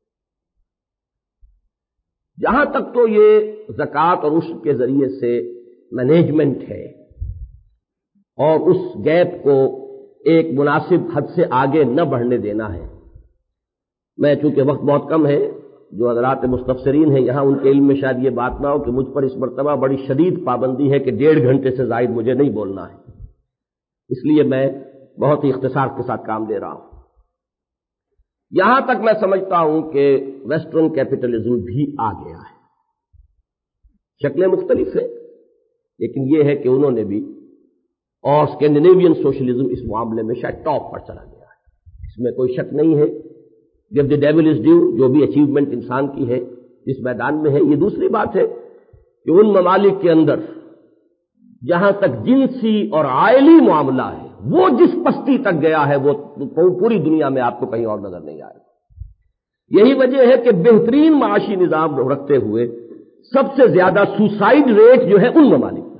جہاں تک تو یہ زکوٰۃ اور عشر کے ذریعے سے مینجمنٹ ہے اور اس گیپ کو ایک مناسب حد سے آگے نہ بڑھنے دینا ہے. میں چونکہ وقت بہت کم ہے، جو حضرات مستفسرین ہیں یہاں ان کے علم میں شاید یہ بات نہ ہو کہ مجھ پر اس مرتبہ بڑی شدید پابندی ہے کہ ڈیڑھ گھنٹے سے زائد مجھے نہیں بولنا ہے، اس لیے میں بہت ہی اختصار کے ساتھ کام دے رہا ہوں. یہاں تک میں سمجھتا ہوں کہ ویسٹرن کیپٹلزم بھی آ گیا ہے. شکلیں مختلف ہیں، لیکن یہ ہے کہ انہوں نے بھی، اور اسکینڈینیوین سوشلزم اس معاملے میں شاید ٹاپ پر چلا گیا ہے، اس میں کوئی شک نہیں ہے. جب دی ڈیول از ڈیو، جو بھی اچیومنٹ انسان کی ہے اس میدان میں ہے. یہ دوسری بات ہے کہ ان ممالک کے اندر جہاں تک جنسی اور عائلی معاملہ ہے وہ جس پستی تک گیا ہے وہ پوری دنیا میں آپ کو کہیں اور نظر نہیں آئے. یہی وجہ ہے کہ بہترین معاشی نظام رکھتے ہوئے سب سے زیادہ سوسائڈ ریٹ جو ہے ان ممالک میں،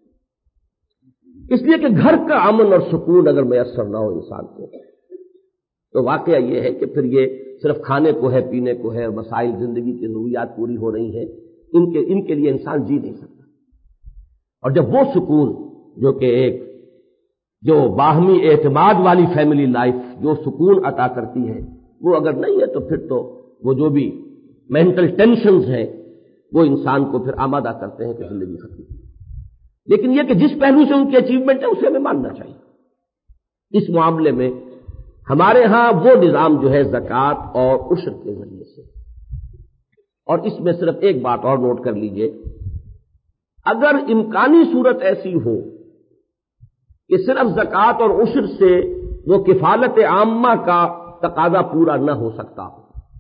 اس لیے کہ گھر کا امن اور سکون اگر میسر نہ ہو انسان کو، تو واقعہ یہ ہے کہ پھر یہ صرف کھانے کو ہے، پینے کو ہے، مسائل زندگی کی ضروریات پوری ہو رہی ہیں، ان کے ان کے لیے انسان جی نہیں سکتا. اور جب وہ سکون جو کہ ایک جو باہمی اعتماد والی فیملی لائف جو سکون عطا کرتی ہے وہ اگر نہیں ہے، تو پھر تو وہ جو بھی مینٹل ٹینشنز ہیں وہ انسان کو پھر آمادہ کرتے ہیں کہ زندگی ختم. لیکن یہ کہ جس پہلو سے ان کی اچیومنٹ ہے اسے ہمیں ماننا چاہیے. اس معاملے میں ہمارے ہاں وہ نظام جو ہے زکوٰۃ اور عشر کے ذریعے سے. اور اس میں صرف ایک بات اور نوٹ کر لیجئے، اگر امکانی صورت ایسی ہو کہ صرف زکوٰۃ اور عشر سے وہ کفالت عامہ کا تقاضا پورا نہ ہو سکتا ہو،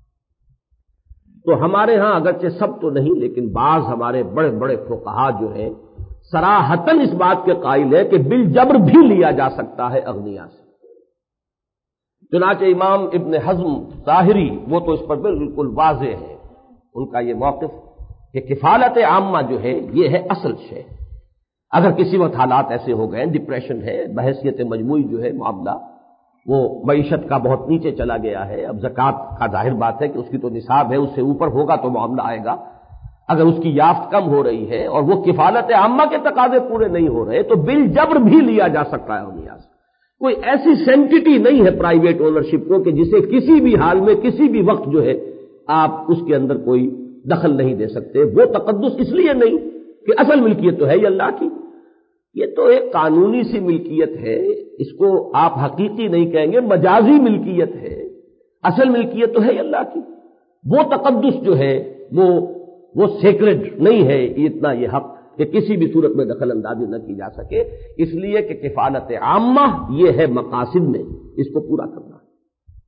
تو ہمارے ہاں اگرچہ سب تو نہیں لیکن بعض ہمارے بڑے بڑے فقہا جو ہیں صراحتاً اس بات کے قائل ہے کہ بالجبر بھی لیا جا سکتا ہے اغنیا سے. چنانچہ امام ابن حزم ظاہری وہ تو اس پر بالکل واضح ہے، ان کا یہ موقف کہ کفالت عامہ جو ہے یہ ہے اصل شے۔ اگر کسی وقت حالات ایسے ہو گئے، ڈپریشن ہے، بحیثیت مجموعی جو ہے معاملہ وہ معیشت کا بہت نیچے چلا گیا ہے، اب زکوٰۃ کا ظاہر بات ہے کہ اس کی تو نصاب ہے، اس سے اوپر ہوگا تو معاملہ آئے گا، اگر اس کی یافت کم ہو رہی ہے اور وہ کفالت عامہ کے تقاضے پورے نہیں ہو رہے تو بالجبر بھی لیا جا سکتا ہے انیاز۔ کوئی ایسی سینٹٹی نہیں ہے پرائیویٹ اونرشپ کو کہ جسے کسی بھی حال میں کسی بھی وقت جو ہے آپ اس کے اندر کوئی دخل نہیں دے سکتے۔ وہ تقدس اس لیے نہیں کہ اصل ملکیت تو ہے ہی اللہ کی، یہ تو ایک قانونی سی ملکیت ہے، اس کو آپ حقیقی نہیں کہیں گے، مجازی ملکیت ہے، اصل ملکیت تو ہے ہی اللہ کی۔ وہ تقدس جو ہے وہ وہ سیکرڈ نہیں ہے اتنا یہ حق کہ کسی بھی صورت میں دخل اندازی نہ کی جا سکے، اس لیے کہ کفالت عامہ یہ ہے مقاصد میں، اس کو پورا کرنا ہے۔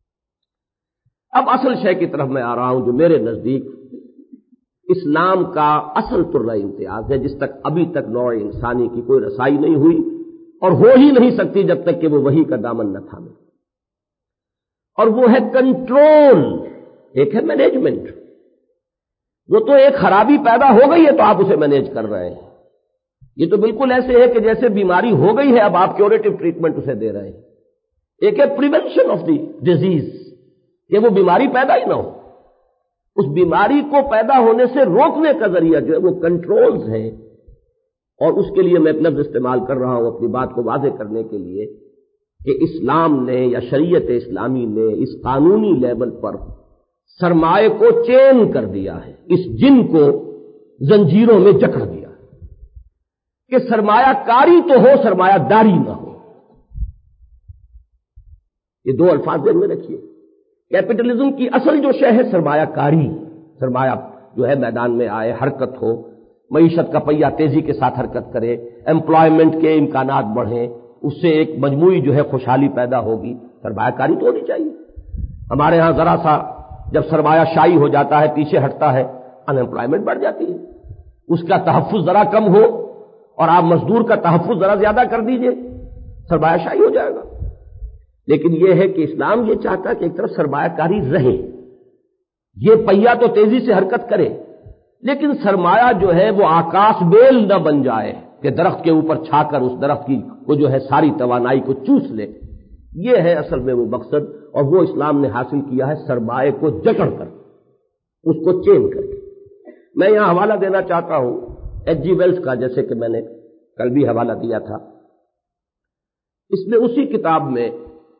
اب اصل شے کی طرف میں آ رہا ہوں جو میرے نزدیک اسلام کا اصل ترہ امتیاز ہے، جس تک ابھی تک نوع انسانی کی کوئی رسائی نہیں ہوئی اور ہو ہی نہیں سکتی جب تک کہ وہ وحی کا دامن نہ تھامے، اور وہ ہے کنٹرول، ایک ہے مینجمنٹ۔ وہ تو ایک خرابی پیدا ہو گئی ہے تو آپ اسے مینیج کر رہے ہیں، یہ تو بالکل ایسے ہے کہ جیسے بیماری ہو گئی ہے اب آپ کیوریٹو ٹریٹمنٹ اسے دے رہے ہیں۔ ایک ہے پریونشن آف دی ڈیزیز، کہ وہ بیماری پیدا ہی نہ ہو، اس بیماری کو پیدا ہونے سے روکنے کا ذریعہ جو ہے وہ کنٹرولز ہیں، اور اس کے لیے میں ایک لفظ استعمال کر رہا ہوں اپنی بات کو واضح کرنے کے لیے کہ اسلام نے یا شریعت اسلامی نے اس قانونی لیول پر سرمایہ کو چین کر دیا ہے، اس جن کو زنجیروں میں جکڑ دیا کہ سرمایہ کاری تو ہو، سرمایہ داری نہ ہو۔ یہ دو الفاظ ذہن میں رکھیے، کیپٹلزم کی اصل جو شے ہے سرمایہ کاری، سرمایہ جو ہے میدان میں آئے، حرکت ہو، معیشت کا پہیہ تیزی کے ساتھ حرکت کرے، امپلائمنٹ کے امکانات بڑھیں، اس سے ایک مجموعی جو ہے خوشحالی پیدا ہوگی، سرمایہ کاری تو ہونی چاہیے۔ ہمارے ہاں ذرا سا جب سرمایہ شائی ہو جاتا ہے، پیچھے ہٹتا ہے، ان امپلائمنٹ بڑھ جاتی ہے، اس کا تحفظ ذرا کم ہو اور آپ مزدور کا تحفظ ذرا زیادہ کر دیجئے، سرمایہ شائی ہو جائے گا۔ لیکن یہ ہے کہ اسلام یہ چاہتا ہے کہ ایک طرف سرمایہ کاری رہے، یہ پہیہ تو تیزی سے حرکت کرے، لیکن سرمایہ جو ہے وہ آکاش بیل نہ بن جائے کہ درخت کے اوپر چھا کر اس درخت کی وہ جو ہے ساری توانائی کو چوس لے۔ یہ ہے اصل میں وہ مقصد، اور وہ اسلام نے حاصل کیا ہے سرمایہ کو جکڑ کر، اس کو چین کر کے۔ میں یہاں حوالہ دینا چاہتا ہوں ایچ جی ویلز کا، جیسے کہ میں نے کل بھی حوالہ دیا تھا۔ اس نے اسی کتاب میں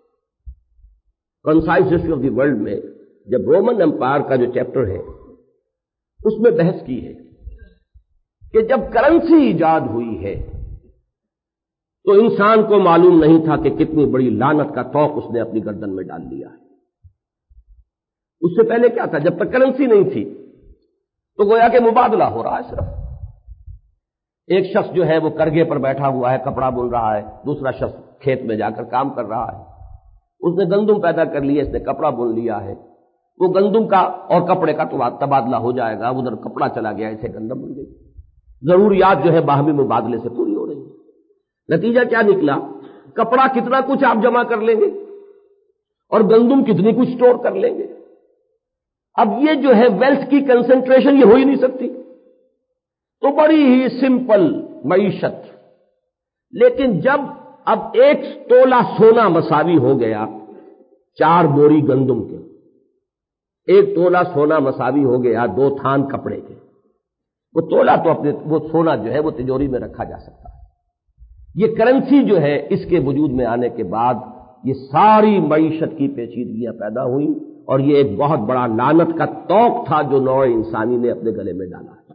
concise history of the world میں جب رومن امپائر کا جو چیپٹر ہے اس میں بحث کی ہے کہ جب کرنسی ایجاد ہوئی ہے تو انسان کو معلوم نہیں تھا کہ کتنی بڑی لعنت کا طوق اس نے اپنی گردن میں ڈال لیا ہے۔ اس سے پہلے کیا تھا؟ جب تک کرنسی نہیں تھی تو گویا کہ مبادلہ ہو رہا ہے، صرف ایک شخص جو ہے وہ کرگے پر بیٹھا ہوا ہے، کپڑا بن رہا ہے، دوسرا شخص کھیت میں جا کر کام کر رہا ہے، اس نے گندم پیدا کر لیا، اس نے کپڑا بن لیا ہے، وہ گندم کا اور کپڑے کا تبادلہ ہو جائے گا، ادھر کپڑا چلا گیا، اسے گندم بن گئی، ضروریات جو ہے باہمی مبادلے سے پوری ہو رہی ہے۔ نتیجہ کیا نکلا؟ کپڑا کتنا کچھ آپ جمع کر لیں گے اور گندم کتنی کچھ سٹور کر لیں گے۔ اب یہ جو ہے ویلتھ کی کنسنٹریشن یہ ہو ہی نہیں سکتی، تو بڑی ہی سمپل معیشت۔ لیکن جب اب ایک تولہ سونا مساوی ہو گیا چار بوری گندم کے، ایک تولہ سونا مساوی ہو گیا دو تھان کپڑے کے، وہ تولہ تو اپنے وہ سونا جو ہے وہ تجوری میں رکھا جا سکتا ہے۔ یہ کرنسی جو ہے اس کے وجود میں آنے کے بعد یہ ساری معیشت کی پیچیدگیاں پیدا ہوئیں، اور یہ ایک بہت بڑا لعنت کا طوق تھا جو نوع انسانی نے اپنے گلے میں ڈالا ہے۔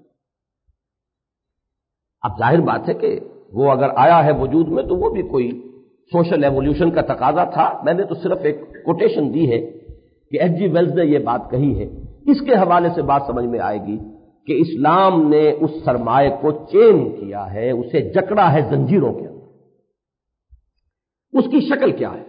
اب ظاہر بات ہے کہ وہ اگر آیا ہے وجود میں تو وہ بھی کوئی سوشل ایوولوشن کا تقاضا تھا۔ میں نے تو صرف ایک کوٹیشن دی ہے کہ ایچ جی ویلز نے یہ بات کہی ہے، اس کے حوالے سے بات سمجھ میں آئے گی کہ اسلام نے اس سرمایہ کو چین کیا ہے، اسے جکڑا ہے زنجیروں کے اندر۔ اس کی شکل کیا ہے؟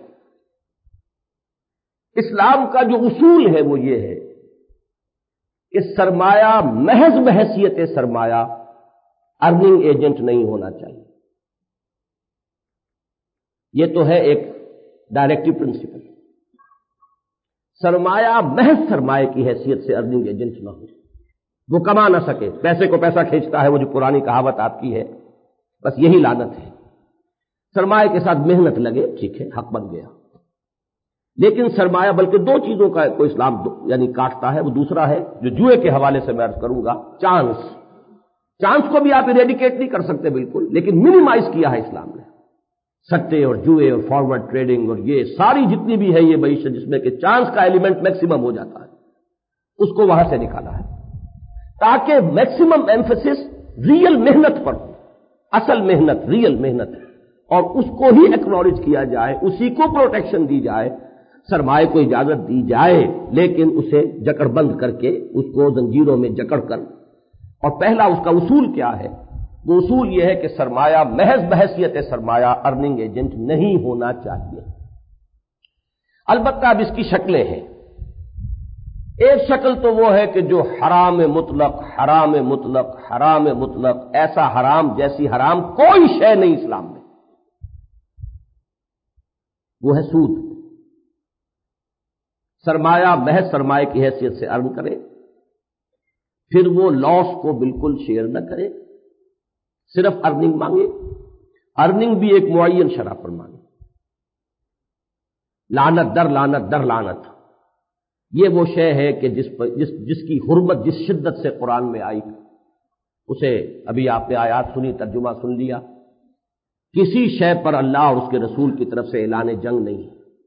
اسلام کا جو اصول ہے وہ یہ ہے کہ سرمایہ محض بحیثیت سرمایہ ارننگ ایجنٹ نہیں ہونا چاہیے۔ یہ تو ہے ایک ڈائریکٹو پرنسپل۔ سرمایہ محض سرمایہ کی حیثیت سے ارننگ ایجنٹ نہ ہو، وہ کما نہ سکے، پیسے کو پیسہ کھینچتا ہے، وہ جو پرانی کہاوت آپ کی ہے، بس یہی لعنت ہے۔ سرمایہ کے ساتھ محنت لگے، ٹھیک ہے، حق بن گیا، لیکن سرمایہ بلکہ دو چیزوں کا کوئی اسلام دو یعنی کاٹتا ہے، وہ دوسرا ہے جو جوئے کے حوالے سے میں عرض کروں گا، چانس۔ چانس کو بھی آپ اریڈیکیٹ نہیں کر سکتے بالکل، لیکن منیمائز کیا ہے اسلام نے۔ سٹے اور جوئے اور فارورڈ ٹریڈنگ اور یہ ساری جتنی بھی ہے یہ معیشت جس میں کہ چانس کا ایلیمنٹ میکسیمم ہو جاتا ہے، اس کو وہاں سے نکالا ہے تاکہ میکسیمم ایمفیسس ریئل محنت پر ہو، اصل محنت، ریئل محنت، اور اس کو ہی ایکنالج کیا جائے، اسی کو پروٹیکشن دی جائے، سرمایہ کو اجازت دی جائے، لیکن اسے جکڑ بند کر کے، اس کو زنجیروں میں جکڑ کر۔ اور پہلا اس کا اصول کیا ہے؟ وہ اصول یہ ہے کہ سرمایہ محض بحیثیت سرمایہ ارننگ ایجنٹ نہیں ہونا چاہیے۔ البتہ اب اس کی شکلیں ہیں۔ ایک شکل تو وہ ہے کہ جو حرام مطلق، حرام مطلق، حرام مطلق، ایسا حرام جیسی حرام کوئی شے نہیں اسلام میں، وہ ہے سود۔ سرمایہ محض سرمایہ کی حیثیت سے ارن کرے، پھر وہ لاس کو بالکل شیئر نہ کرے، صرف ارننگ مانگے، ارننگ بھی ایک معین شرح پر مانگے، لعنت در لعنت در لعنت۔ یہ وہ شے ہے کہ جس پر جس جس کی حرمت جس شدت سے قرآن میں آئی، اسے ابھی آپ نے آیات سنی، ترجمہ سن لیا۔ کسی شے پر اللہ اور اس کے رسول کی طرف سے اعلان جنگ نہیں ہے،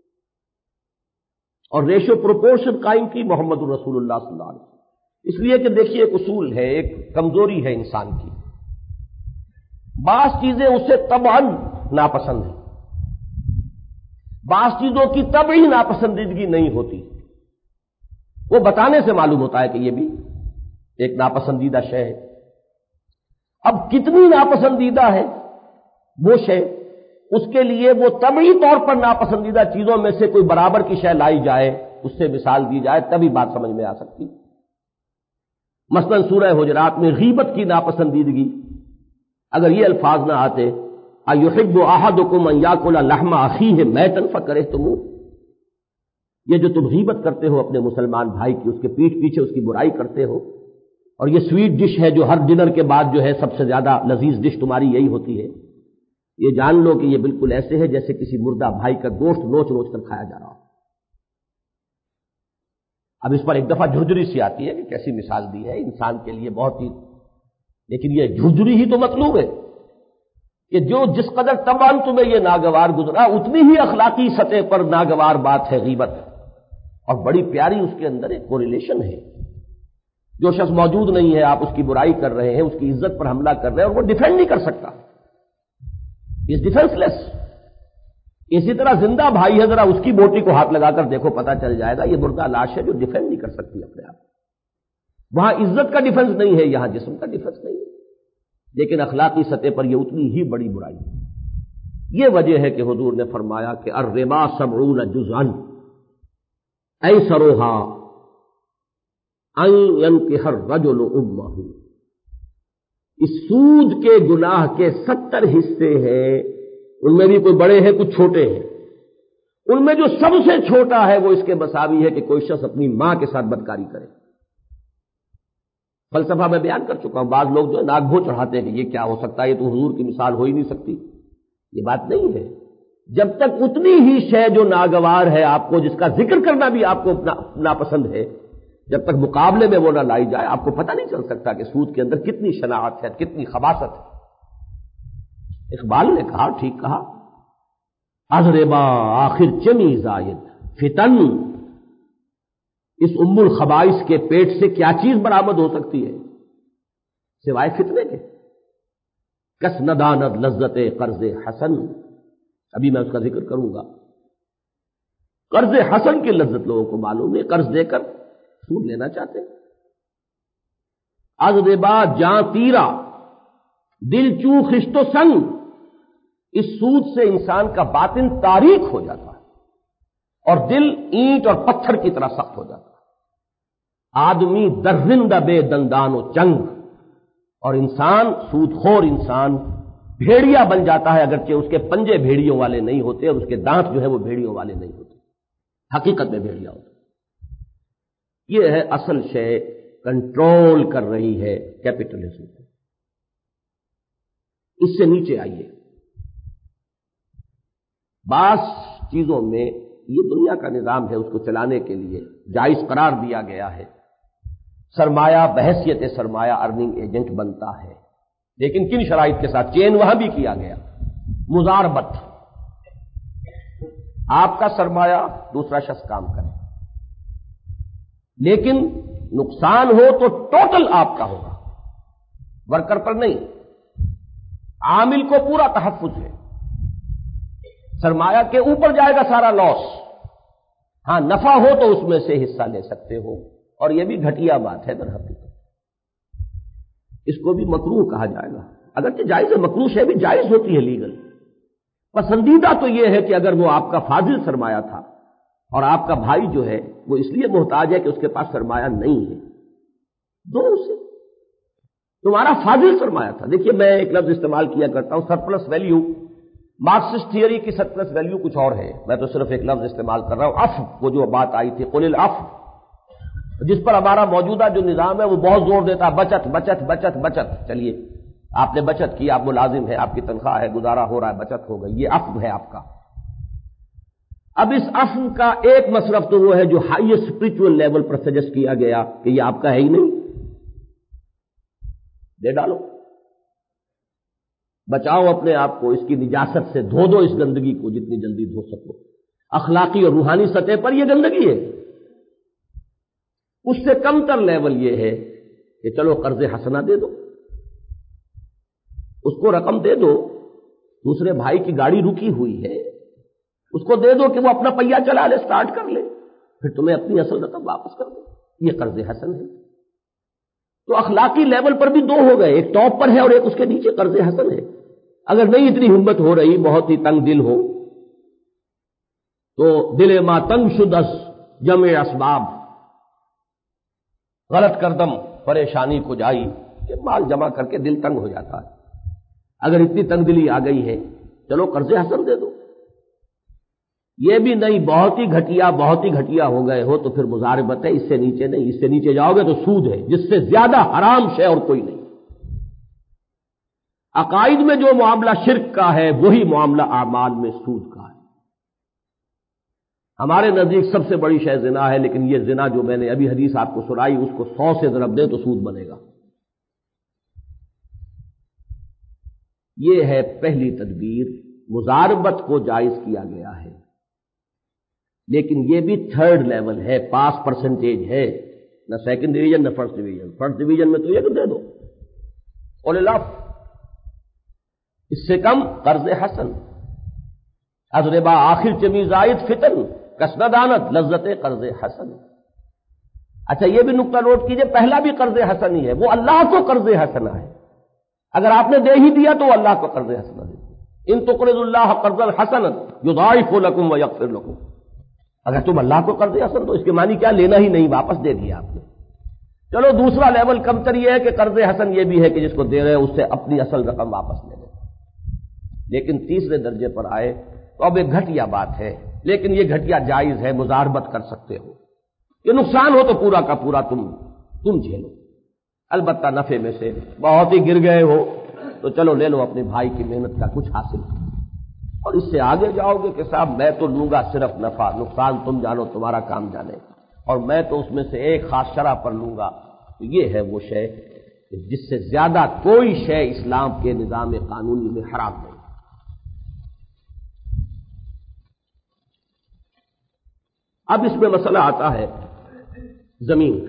اور ریشو پروپورشن قائم کی محمد الرسول اللہ صلی اللہ علیہ وسلم۔ اس لیے کہ دیکھیے ایک اصول ہے، ایک کمزوری ہے انسان کی، بعض چیزیں اسے طبعاً ناپسند ہیں، بعض چیزوں کی طبعی ناپسندیدگی نہیں ہوتی، وہ بتانے سے معلوم ہوتا ہے کہ یہ بھی ایک ناپسندیدہ شے ہے۔ اب کتنی ناپسندیدہ ہے وہ شے، اس کے لیے وہ طبعی طور پر ناپسندیدہ چیزوں میں سے کوئی برابر کی شے لائی جائے، اس سے مثال دی جائے، تبھی بات سمجھ میں آ سکتی۔ مثلا سورہ حجرات میں غیبت کی ناپسندیدگی، اگر یہ الفاظ نہ آتے اَیُحِبُّ أَحَدُكُمْ أَن يَأْكُلَ لَحْمَ أَخِیهِ مَیْتًا فَکَرِہْتُمُوهُ، یہ جو تم غیبت کرتے ہو اپنے مسلمان بھائی کی، اس کے پیٹھ پیچھے اس کی برائی کرتے ہو، اور یہ سویٹ ڈش ہے جو ہر ڈنر کے بعد جو ہے سب سے زیادہ لذیذ ڈش تمہاری یہی ہوتی ہے، یہ جان لو کہ یہ بالکل ایسے ہے جیسے کسی مردہ بھائی کا گوشت نوچ نوچ کر کھایا جا رہا ہو۔ اب اس پر ایک دفعہ جھرجری سی آتی ہے کہ کیسی مثال دی ہے، انسان کے لیے بہت ہی، لیکن یہ جھرجری ہی تو مطلوب ہے کہ جو جس قدر طبعاً تمہیں یہ ناگوار گزرا، اتنی ہی اخلاقی سطح پر ناگوار بات ہے غیبت، اور بڑی پیاری اس کے اندر ایک کوریلیشن ہے۔ جو شخص موجود نہیں ہے، آپ اس کی برائی کر رہے ہیں، اس کی عزت پر حملہ کر رہے ہیں، اور وہ ڈیفینڈ نہیں کر سکتا، از ڈیفینس لیس۔ اسی طرح زندہ بھائی ہے، ذرا اس کی بوٹی کو ہاتھ لگا کر دیکھو، پتہ چل جائے گا یہ مردہ لاش ہے جو ڈیفینڈ نہیں کر سکتی اپنے آپ۔ وہاں عزت کا ڈیفنس نہیں ہے، یہاں جسم کا ڈیفنس نہیں ہے، لیکن اخلاقی سطح پر یہ اتنی ہی بڑی برائی ہے۔ یہ وجہ ہے کہ حضور نے فرمایا کہ الربا سبعون جزءا ایسرھا ان ينكح الرجل امہ، اس سود کے گناہ کے ستر حصے ہیں، ان میں بھی کوئی بڑے ہیں کچھ چھوٹے ہیں، ان میں جو سب سے چھوٹا ہے وہ اس کے مساوی ہے کہ کوئی شخص اپنی ماں کے ساتھ بدکاری کرے۔ فلسفہ میں بیان کر چکا ہوں، بعض لوگ جو ہے ناک بھو چڑھاتے ہیں کہ یہ کیا ہو سکتا ہے، یہ تو حضور کی مثال ہو ہی نہیں سکتی۔ یہ بات نہیں ہے، جب تک اتنی ہی شے جو ناگوار ہے آپ کو، جس کا ذکر کرنا بھی آپ کو ناپسند ہے، جب تک مقابلے میں وہ نہ لائی جائے، آپ کو پتہ نہیں چل سکتا کہ سود کے اندر کتنی شناعت ہے، کتنی خباثت ہے۔ اقبال نے کہا، ٹھیک کہا، از ربا آخر چمی زائد فتن، اس ام الخبائث کے پیٹ سے کیا چیز برآمد ہو سکتی ہے سوائے فتنے کے؟ کس نداند لذت قرض حسن، ابھی میں اس کا ذکر کروں گا۔ قرض حسن کی لذت لوگوں کو معلوم ہے، قرض دے کر سود لینا چاہتے ہیں۔ از ربا جاں تیرا دل چوں خشت و سنگ، اس سود سے انسان کا باطن تاریک ہو جاتا ہے اور دل اینٹ اور پتھر کی طرح سخت ہو جاتا ہے۔ آدمی درندہ بے دندان و چنگ، اور انسان سود خور انسان بھیڑیا بن جاتا ہے، اگرچہ اس کے پنجے بھیڑیوں والے نہیں ہوتے اور اس کے دانت جو ہے وہ بھیڑیوں والے نہیں ہوتے، حقیقت میں بھیڑیا ہوتا ہے۔ یہ ہے اصل شے کنٹرول کر رہی ہے کیپٹلزم کو. اس سے نیچے آئیے. بعض چیزوں میں یہ دنیا کا نظام ہے، اس کو چلانے کے لیے جائز قرار دیا گیا ہے. سرمایہ بحیثیت سرمایہ ارننگ ایجنٹ بنتا ہے، لیکن کن شرائط کے ساتھ؟ چین وہاں بھی کیا گیا، مزاربت. آپ کا سرمایہ دوسرا شخص کام کرے، لیکن نقصان ہو تو ٹوٹل آپ کا ہوگا، ورکر پر نہیں. عامل کو پورا تحفظ ہے، سرمایہ کے اوپر جائے گا سارا لاس. ہاں نفع ہو تو اس میں سے حصہ لے سکتے ہو، اور یہ بھی گھٹیا بات ہے در حقیقت. اس کو بھی مکروہ کہا جائے گا، اگرچہ جائز ہے، مکروہ شے بھی جائز ہوتی ہے لیگل. پسندیدہ تو یہ ہے کہ اگر وہ آپ کا فاضل سرمایہ تھا اور آپ کا بھائی جو ہے وہ اس لیے محتاج ہے کہ اس کے پاس سرمایہ نہیں ہے، دو اسے. تمہارا فاضل سرمایہ تھا. دیکھیے میں ایک لفظ استعمال کیا کرتا ہوں، سرپلس ویلیو. مارکسسٹ تھیوری کی سرپلس ویلیو کچھ اور ہے، میں تو صرف ایک لفظ استعمال کر رہا ہوں. عفو، وہ جو بات آئی تھی قل العفو، جس پر ہمارا موجودہ جو نظام ہے وہ بہت زور دیتا ہے، بچت بچت بچت بچت. چلیے آپ نے بچت کی، آپ ملازم ہیں، آپ کی تنخواہ ہے، گزارا ہو رہا ہے، بچت ہو گئی، یہ عفو ہے آپ کا. اب اس عفو کا ایک مصرف تو وہ ہے جو ہائیسٹ اسپرچل لیول پر سجیسٹ کیا گیا کہ یہ آپ کا ہے ہی نہیں، دے ڈالو، بچاؤ اپنے آپ کو، اس کی نجاست سے دھو دو اس گندگی کو جتنی جلدی دھو سکو. اخلاقی اور روحانی سطح پر یہ گندگی ہے. اس سے کم تر لیول یہ ہے کہ چلو قرض حسنہ دے دو، اس کو رقم دے دو. دوسرے بھائی کی گاڑی رکی ہوئی ہے، اس کو دے دو کہ وہ اپنا پہیہ چلا لے، سٹارٹ کر لے، پھر تمہیں اپنی اصل رقم واپس کر دو. یہ قرض حسن ہے. تو اخلاقی لیول پر بھی دو ہو گئے، ایک ٹاپ پر ہے اور ایک اس کے نیچے قرض حسن ہے. اگر نہیں اتنی ہمت ہو رہی، بہت ہی تنگ دل ہو، تو دل ما تنگ شدس جمع اسباب، غلط کردم پریشانی کو جائی، کہ مال جمع کر کے دل تنگ ہو جاتا ہے. اگر اتنی تنگ دلی آ گئی ہے، چلو قرض حسن دے دو. یہ بھی نہیں، بہت ہی گھٹیا بہت ہی گھٹیا ہو گئے ہو تو پھر مزاربت ہے، اس سے نیچے نہیں. اس سے نیچے جاؤ گے تو سود ہے، جس سے زیادہ حرام شے اور کوئی نہیں. عقائد میں جو معاملہ شرک کا ہے وہی معاملہ اعمال میں سود کا ہے. ہمارے نزدیک سب سے بڑی شے زنا ہے، لیکن یہ زنا جو میں نے ابھی حدیث آپ کو سنائی اس کو سو سے ضرب دیں تو سود بنے گا. یہ ہے پہلی تدبیر، مزاربت کو جائز کیا گیا ہے، لیکن یہ بھی تھرڈ لیول ہے، پاس پرسنٹیج ہے، نہ سیکنڈ ڈویژن نہ فرسٹ ڈویژن. فرسٹ ڈویژن میں تو یہ کہ دے دو قول العفو، اس سے کم قرض حسن. از ربا آخر چمی زائد فتن کسندانت لذت قرض حسن. اچھا یہ بھی نقطہ نوٹ کیجئے، پہلا بھی قرض حسن ہی ہے، وہ اللہ کو قرض حسنہ ہے. اگر آپ نے دے ہی دیا تو وہ اللہ کو قرض حسنہ دے. ان تقرضوا اللہ قرضا حسنا یضاعف لکم ویغفر لکم. اگر تم اللہ کو قرض حسن، تو اس کے معنی کیا؟ لینا ہی نہیں، واپس دے دیا آپ نے. چلو دوسرا لیول کم تر یہ ہے کہ قرض حسن یہ بھی ہے کہ جس کو دے رہے ہیں اس سے اپنی اصل رقم واپس لے لیں. لیکن تیسرے درجے پر آئے تو اب ایک گھٹیا بات ہے، لیکن یہ گھٹیا جائز ہے، مزاربت کر سکتے ہو. یہ نقصان ہو تو پورا کا پورا تم تم جھیلو. البتہ نفع میں سے بہت ہی گر گئے ہو تو چلو لے لو اپنے بھائی کی محنت کا کچھ حاصل. اور اس سے آگے جاؤ گے کہ صاحب میں تو لوں گا صرف نفع، نقصان تم جانو، تمہارا کام جانے، اور میں تو اس میں سے ایک خاص شرح پر لوں گا. تو یہ ہے وہ شے جس سے زیادہ کوئی شے اسلام کے نظام قانونی میں حرام نہیں. اب اس میں مسئلہ آتا ہے زمین کا.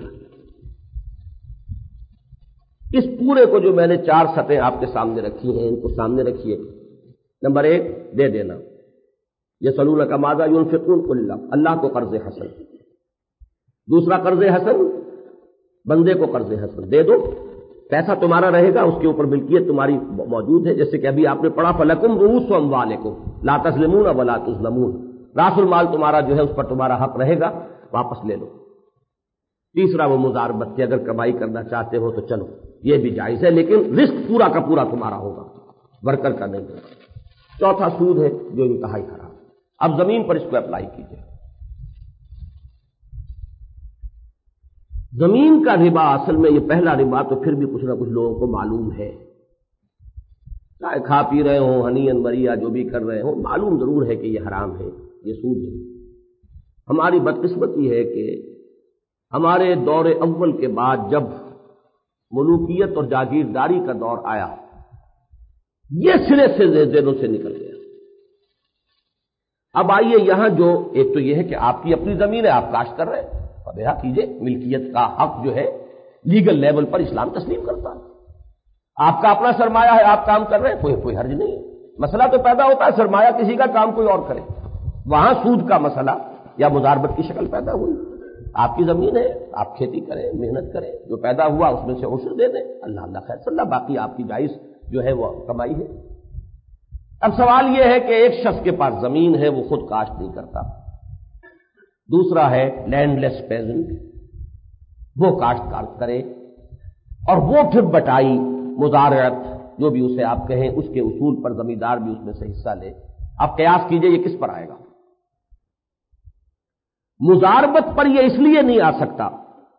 اس پورے کو جو میں نے چار سطحیں آپ کے سامنے رکھی ہیں، ان کو سامنے رکھیے. نمبر ایک، دے دینا. یسألونک ماذا ينفقون قل اللہ، اللہ کو قرض حسن. دوسرا قرض حسن، بندے کو قرض حسن دے دو، پیسہ تمہارا رہے گا، اس کے اوپر ملکیت تمہاری موجود ہے. جیسے کہ ابھی آپ نے پڑھا فلکم رؤوس اموالکم لا تظلمون ولا تظلمون. راس المال تمہارا جو ہے اس پر تمہارا حق رہے گا، واپس لے لو. تیسرا وہ مزاربت کہ اگر کمائی کرنا چاہتے ہو تو چلو، یہ بھی جائز ہے، لیکن رزق پورا کا پورا تمہارا ہوگا، ورکر کا نہیں ہوگا. چوتھا سود ہے جو انتہائی حرام. اب زمین پر اس کو اپلائی کیجیے. زمین کا ربا اصل میں یہ پہلا ربا تو پھر بھی کچھ نہ کچھ لوگوں کو معلوم ہے، چاہے کھا پی رہے ہوں ہنی انمریا جو بھی کر رہے ہوں، معلوم ضرور ہے کہ یہ حرام ہے، یہ سود ہے۔ ہماری بدقسمتی ہے کہ ہمارے دور اول کے بعد جب ملوکیت اور جاگیرداری کا دور آیا، یہ سرے سے ذہنوں سے نکل گیا۔ اب آئیے یہاں جو ایک تو یہ ہے کہ آپ کی اپنی زمین ہے، آپ کاشت کر رہے ہیں، فبیہا کیجئے، ملکیت کا حق جو ہے لیگل لیول پر اسلام تسلیم کرتا ہے۔ آپ کا اپنا سرمایہ ہے، آپ کام کر رہے ہیں، کوئی کوئی حرج نہیں ہے۔ مسئلہ تو پیدا ہوتا ہے سرمایہ کسی کا، کام کوئی اور کرے، وہاں سود کا مسئلہ یا مضاربت کی شکل پیدا ہوئی۔ آپ کی زمین ہے، آپ کھیتی کریں، محنت کریں، جو پیدا ہوا اس میں سے عشر دے دیں، اللہ اللہ خیر صلی اللہ، باقی آپ کی جائز جو ہے وہ کمائی ہے۔ اب سوال یہ ہے کہ ایک شخص کے پاس زمین ہے، وہ خود کاشت نہیں کرتا، دوسرا ہے لینڈ لیس پیزنٹ، وہ کاشت کار کرے اور وہ پھر بٹائی مزارعت جو بھی اسے آپ کہیں اس کے اصول پر زمیندار بھی اس میں سے حصہ لے۔ اب قیاس کیجئے یہ کس پر آئے گا؟ مزاربت پر یہ اس لیے نہیں آ سکتا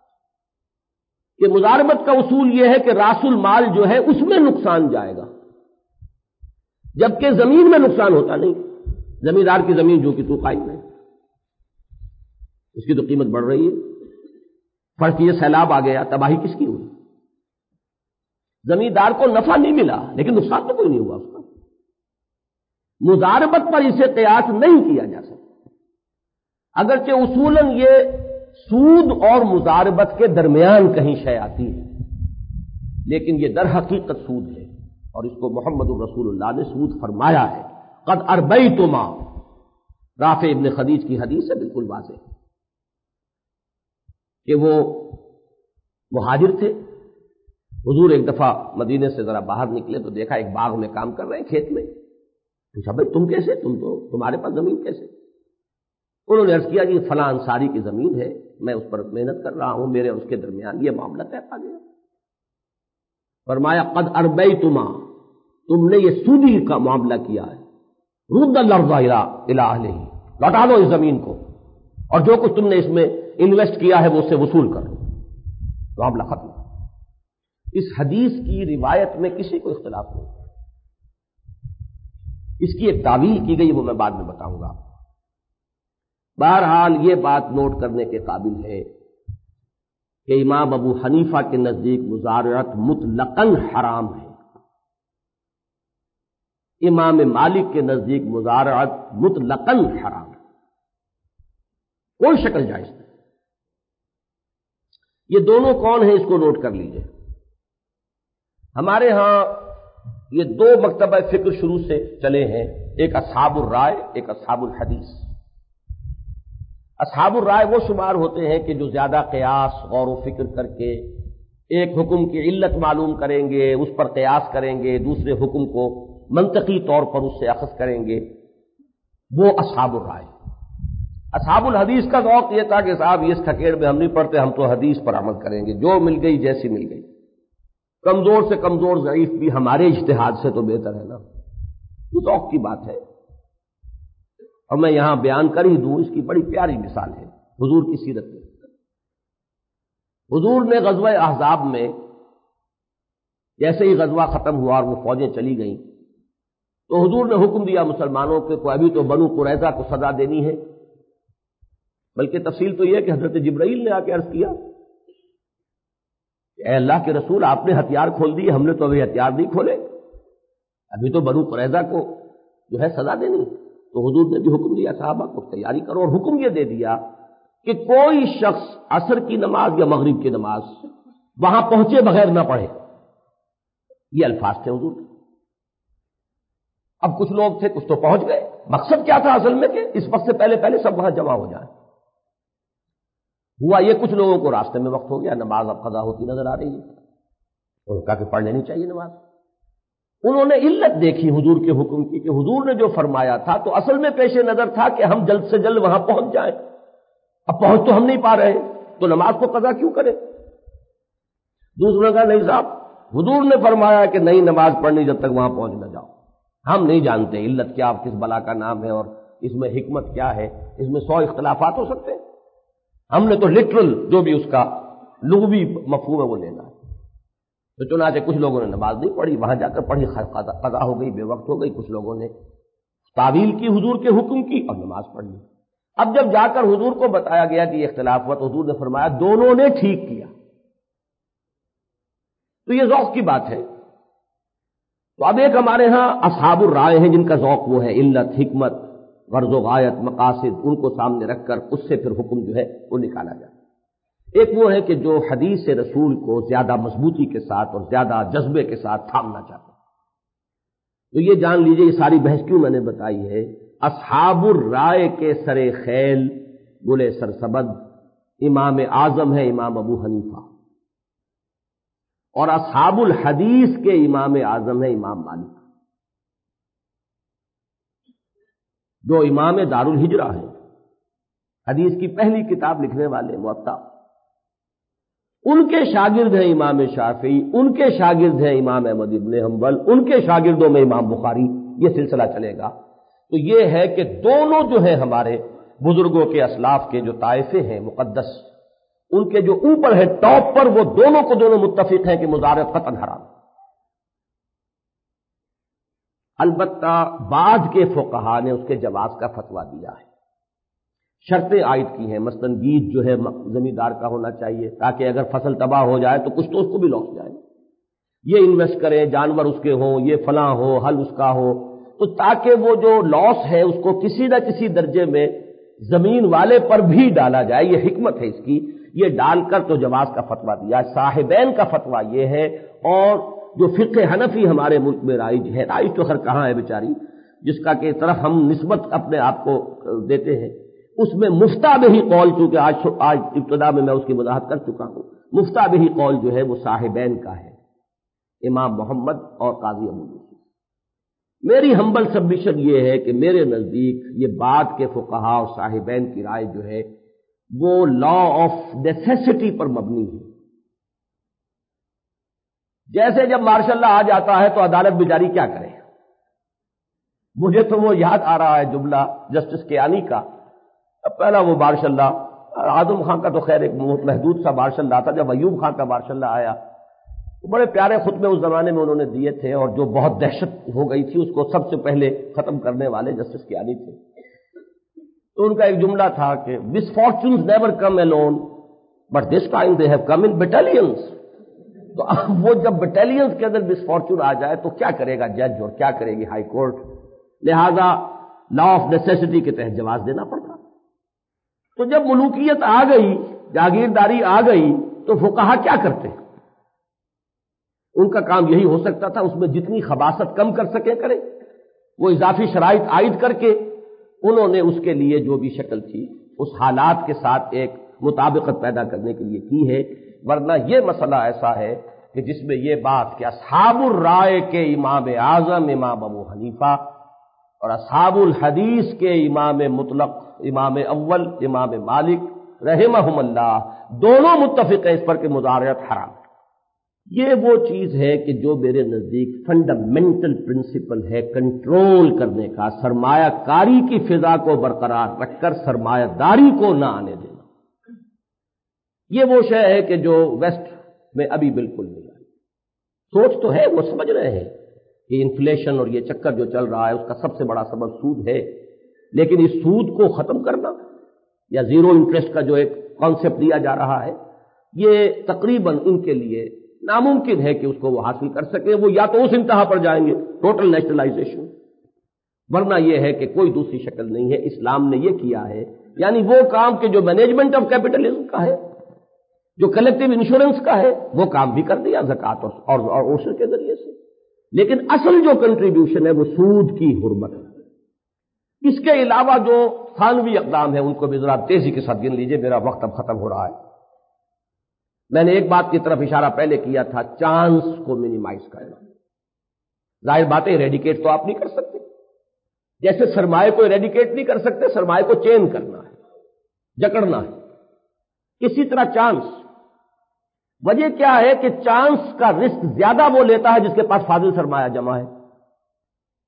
کہ مزاربت کا اصول یہ ہے کہ راس المال جو ہے اس میں نقصان جائے گا، جبکہ زمین میں نقصان ہوتا نہیں۔ زمیندار کی زمین جو کہ تو قائم ہے، اس کی تو قیمت بڑھ رہی ہے، فرض یہ سیلاب آ گیا، تباہی کس کی ہوئی؟ زمیندار کو نفع نہیں ملا لیکن نقصان تو کوئی نہیں ہوا اس کا۔ مزاربت پر اسے قیاس نہیں کیا جا سکتا، اگرچہ اصولاً یہ سود اور مزاربت کے درمیان کہیں شے آتی ہے، لیکن یہ در حقیقت سود ہے، اور اس کو محمد الرسول اللہ نے سود فرمایا ہے۔ قد اربیتما، رافع ابن خدیج کی حدیث ہے، بالکل واضح کہ وہ مہاجر تھے، حضور ایک دفعہ مدینے سے ذرا باہر نکلے تو دیکھا ایک باغ میں کام کر رہے ہیں کھیت میں، پوچھا بھائی تم کیسے، تم تو تمہارے پاس زمین کیسے؟ انہوں نے عرض کیا جی فلاں انصاری کی زمین ہے، میں اس پر محنت کر رہا ہوں، میرے اس کے درمیان یہ معاملہ طے پا گیا۔ فرمایا قد اربیتما، تم نے یہ سودی کا معاملہ کیا ہے، رد الارض الی اہلہ، لوٹا دو اس زمین کو، اور جو کچھ تم نے اس میں انویسٹ کیا ہے وہ اسے وصول کرو، معاملہ ختم۔ اس حدیث کی روایت میں کسی کو اختلاف نہیں، اس کی ایک تعویل کی گئی، وہ میں بعد میں بتاؤں گا۔ بہرحال یہ بات نوٹ کرنے کے قابل ہے کہ امام ابو حنیفہ کے نزدیک مزارعت مطلقاً حرام ہے، امام مالک کے نزدیک مزارعت مطلقاً حرام ہے، کوئی شکل جائز نہیں۔ یہ دونوں کون ہیں اس کو نوٹ کر لیجئے۔ ہمارے ہاں یہ دو مکتبہ فکر شروع سے چلے ہیں، ایک اصحاب الرائے، ایک اصحاب الحدیث۔ اصحاب الرائے وہ شمار ہوتے ہیں کہ جو زیادہ قیاس غور و فکر کر کے ایک حکم کی علت معلوم کریں گے، اس پر قیاس کریں گے، دوسرے حکم کو منطقی طور پر اس سے اخذ کریں گے، وہ اصحاب الرائے۔ اصحاب الحدیث کا ذوق یہ تھا کہ صاحب یہ اس ٹھکیڑ میں ہم نہیں پڑھتے، ہم تو حدیث پر عمل کریں گے، جو مل گئی جیسی مل گئی، کمزور سے کمزور ضعیف بھی ہمارے اجتہاد سے تو بہتر ہے نا، یہ ذوق کی بات ہے۔ اور میں یہاں بیان کر ہی دوں، اس کی بڑی پیاری مثال ہے حضور کی سیرت میں۔ حضور نے غزوہ احزاب میں جیسے ہی غزوہ ختم ہوا اور وہ فوجیں چلی گئیں تو حضور نے حکم دیا مسلمانوں کے کو ابھی تو بنو قریظہ کو سزا دینی ہے، بلکہ تفصیل تو یہ کہ حضرت جبرائیل نے آ کے عرض کیا کہ اے اللہ کے رسول، آپ نے ہتھیار کھول دیے، ہم نے تو ابھی ہتھیار نہیں کھولے، ابھی تو بنو قریظہ کو جو ہے سزا دینی۔ تو حضور نے بھی حکم دیا صحابہ کو تیاری کرو، اور حکم یہ دے دیا کہ کوئی شخص عصر کی نماز یا مغرب کی نماز وہاں پہنچے بغیر نہ پڑھے، یہ الفاظ تھے حضور کے۔ اب کچھ لوگ تھے، کچھ تو پہنچ گئے، مقصد کیا تھا اصل میں کہ اس وقت سے پہلے پہلے سب وہاں جمع ہو جائیں۔ ہوا یہ کچھ لوگوں کو راستے میں وقت ہو گیا، نماز اب قضا ہوتی نظر آ رہی ہے، انہوں نے کہا کہ پڑھ لینی چاہیے نماز۔ انہوں نے علت دیکھی حضور کے حکم کی کہ حضور نے جو فرمایا تھا تو اصل میں پیش نظر تھا کہ ہم جلد سے جلد وہاں پہنچ جائیں، اب پہنچ تو ہم نہیں پا رہے تو نماز کو قضا کیوں کریں؟ دوسروں نے کہا نہیں صاحب، حضور نے فرمایا کہ نہیں نماز پڑھنی جب تک وہاں پہنچ نہ جاؤ، ہم نہیں جانتے علت کیا، کس بلا کا نام ہے اور اس میں حکمت کیا ہے، اس میں سو اختلافات ہو سکتے ہیں، ہم نے تو لٹرل جو بھی اس کا لغوی مفہوم ہے وہ لینا ہے. تو چنانچہ کچھ لوگوں نے نماز نہیں پڑھی، وہاں جا کر پڑھی، قضا ہو گئی، بے وقت ہو گئی. کچھ لوگوں نے تعویل کی حضور کے حکم کی اور نماز پڑھ لی. اب جب جا کر حضور کو بتایا گیا کہ یہ اختلاف ہوا تو حضور نے فرمایا دونوں نے ٹھیک کیا. تو یہ ذوق کی بات ہے. تو اب ایک ہمارے ہاں اصحاب الرائے ہیں جن کا ذوق وہ ہے علت، حکمت، غرض و غایت، مقاصد، ان کو سامنے رکھ کر اس سے پھر حکم جو ہے وہ نکالا جائے. ایک وہ ہے کہ جو حدیث رسول کو زیادہ مضبوطی کے ساتھ اور زیادہ جذبے کے ساتھ تھامنا چاہتے ہیں. تو یہ جان لیجئے یہ ساری بحث کیوں میں نے بتائی ہے. اصحاب الرائے کے سر خیل گلے سرسبد امام اعظم ہے امام ابو حنیفہ، اور اصحاب الحدیث کے امام اعظم ہے امام مالک، جو امام دار الہجرہ ہے، حدیث کی پہلی کتاب لکھنے والے موطا. ان کے شاگرد ہیں امام شافعی، ان کے شاگرد ہیں امام احمد ابن حنبل، ان کے شاگردوں میں امام بخاری. یہ سلسلہ چلے گا. تو یہ ہے کہ دونوں جو ہیں ہمارے بزرگوں کے اسلاف کے جو طائفے ہیں مقدس، ان کے جو اوپر ہے ٹاپ پر، وہ دونوں کو دونوں متفق ہیں کہ مضارعت قطعا حرام. البتہ بعض کے فقہا نے اس کے جواز کا فتویٰ دیا ہے، شرطیں عائد کی ہیں. مثلاً بیج جو ہے زمیندار کا ہونا چاہیے تاکہ اگر فصل تباہ ہو جائے تو کچھ تو اس کو بھی لاس جائے. یہ انویسٹ کریں، جانور اس کے ہوں، یہ فلاں ہو، ہل اس کا ہو، تو تاکہ وہ جو لاس ہے اس کو کسی نہ کسی درجے میں زمین والے پر بھی ڈالا جائے. یہ حکمت ہے اس کی. یہ ڈال کر تو جواز کا فتویٰ دیا. صاحبین کا فتویٰ یہ ہے، اور جو فقہ حنفی ہمارے ملک میں رائج ہے، رائج تو خیر کہاں ہے بیچاری، جس کا کہ طرف ہم نسبت اپنے آپ کو دیتے ہیں، اس میں مفتہ بہی قول، چونکہ آج آج ابتدا میں میں اس کی وضاحت کر چکا ہوں، مفتہ بہی قول جو ہے وہ صاحبین کا ہے، امام محمد اور قاضی ابو یوسف. میری ہمبل سبمیشن یہ ہے کہ میرے نزدیک یہ بعد کے فقہا اور صاحبین کی رائے جو ہے وہ لا آف نیسیسٹی پر مبنی ہے. جیسے جب مارشل لا آ جاتا ہے تو عدالت بیچاری کیا کرے. مجھے تو وہ یاد آ رہا ہے جملہ جسٹس کیانی کا. اب پہلا وہ مارشل لا، اعظم خان کا تو خیر ایک محدود سا مارشل لا تھا. جب ایوب خان کا مارشل لا آیا تو بڑے پیارے خطبے اس زمانے میں انہوں نے دیے تھے، اور جو بہت دہشت ہو گئی تھی اس کو سب سے پہلے ختم کرنے والے جسٹس کیانی تھے. تو ان کا ایک جملہ تھا کہ misfortunes never come alone but this time they have come in battalions. تو اب وہ جب بٹالینز کے اندر مسفارچون آ جائے تو کیا کرے گا جج اور کیا کرے گی ہائی کورٹ. لہذا لا آف نیسیسٹی کے تحت جواز دینا پڑتا. تو جب ملوکیت آ گئی، جاگیرداری آ گئی، تو فقہا کیا کرتے؟ ان کا کام یہی ہو سکتا تھا اس میں جتنی خباثت کم کر سکے کرے. وہ اضافی شرائط عائد کر کے انہوں نے اس کے لیے جو بھی شکل تھی اس حالات کے ساتھ ایک مطابقت پیدا کرنے کے لیے کی ہے. ورنہ یہ مسئلہ ایسا ہے کہ جس میں یہ بات کہ اصحاب الرائے کے امام اعظم امام ابو حنیفہ اور اصحاب الحدیث کے امام مطلق امام اول امام مالک رحمہم اللہ دونوں متفق ہیں اس پر کہ مضارعت حرام. یہ وہ چیز ہے کہ جو میرے نزدیک فنڈامنٹل پرنسپل ہے کنٹرول کرنے کا، سرمایہ کاری کی فضا کو برقرار رکھ کر سرمایہ داری کو نہ آنے دینا. یہ وہ شے ہے کہ جو ویسٹ میں ابھی بالکل نہیں آئی. سوچ تو ہے، وہ سمجھ رہے ہیں کہ انفلیشن اور یہ چکر جو چل رہا ہے اس کا سب سے بڑا سبب سود ہے، لیکن اس سود کو ختم کرنا یا زیرو انٹرسٹ کا جو ایک کانسیپٹ دیا جا رہا ہے یہ تقریباً ان کے لیے ناممکن ہے کہ اس کو وہ حاصل کر سکے. وہ یا تو اس انتہا پر جائیں گے ٹوٹل نیشنلائزیشن، ورنہ یہ ہے کہ کوئی دوسری شکل نہیں ہے. اسلام نے یہ کیا ہے، یعنی وہ کام کہ جو مینجمنٹ آف کیپٹلزم کا ہے، جو کلیکٹیو انشورنس کا ہے، وہ کام بھی کر دیا زکوٰۃ اور اور عشر کے ذریعے سے. لیکن اصل جو کنٹریبیوشن ہے وہ سود کی حرمت ہے. اس کے علاوہ جو ثانوی اقدام ہے ان کو بھی ذرا تیزی کے ساتھ گن لیجئے، میرا وقت اب ختم ہو رہا ہے. میں نے ایک بات کی طرف اشارہ پہلے کیا تھا، چانس کو منیمائز کرنا. ظاہر بات ہے ریڈیکیٹ تو آپ نہیں کر سکتے، جیسے سرمایہ کو ریڈیکیٹ نہیں کر سکتے، سرمایہ کو چین کرنا ہے، جکڑنا ہے. اسی طرح چانس، وجہ کیا ہے کہ چانس کا رسک زیادہ وہ لیتا ہے جس کے پاس فاضل سرمایہ جمع ہے،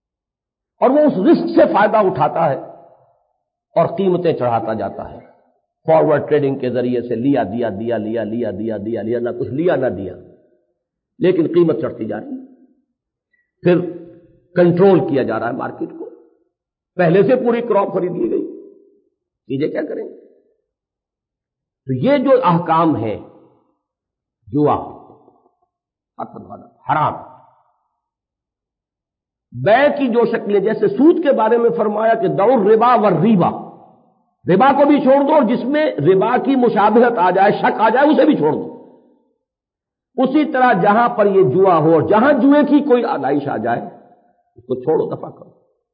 اور وہ اس رسک سے فائدہ اٹھاتا ہے اور قیمتیں چڑھاتا جاتا ہے. فارورڈ ٹریڈنگ کے ذریعے سے لیا دیا دیا لیا لیا دیا دیا لیا نہ کچھ لیا نہ دیا، لیکن قیمت چڑھتی جا رہی ہے۔ پھر کنٹرول کیا جا رہا ہے مارکیٹ کو، پہلے سے پوری کراپ خرید لی گئی، چیزیں کیا کریں گے؟ تو یہ جو احکام ہے، جوا حرام، بیع کی جو شکلیں، جیسے سود کے بارے میں فرمایا کہ دور ربا والریبا، ربا کو بھی چھوڑ دو اور جس میں ربا کی مشابہت آ جائے، شک آ جائے، اسے بھی چھوڑ دو۔ اسی طرح جہاں پر یہ جوا ہو اور جہاں جوئے کی کوئی آلائش آ جائے اس کو چھوڑو، دفع کرو۔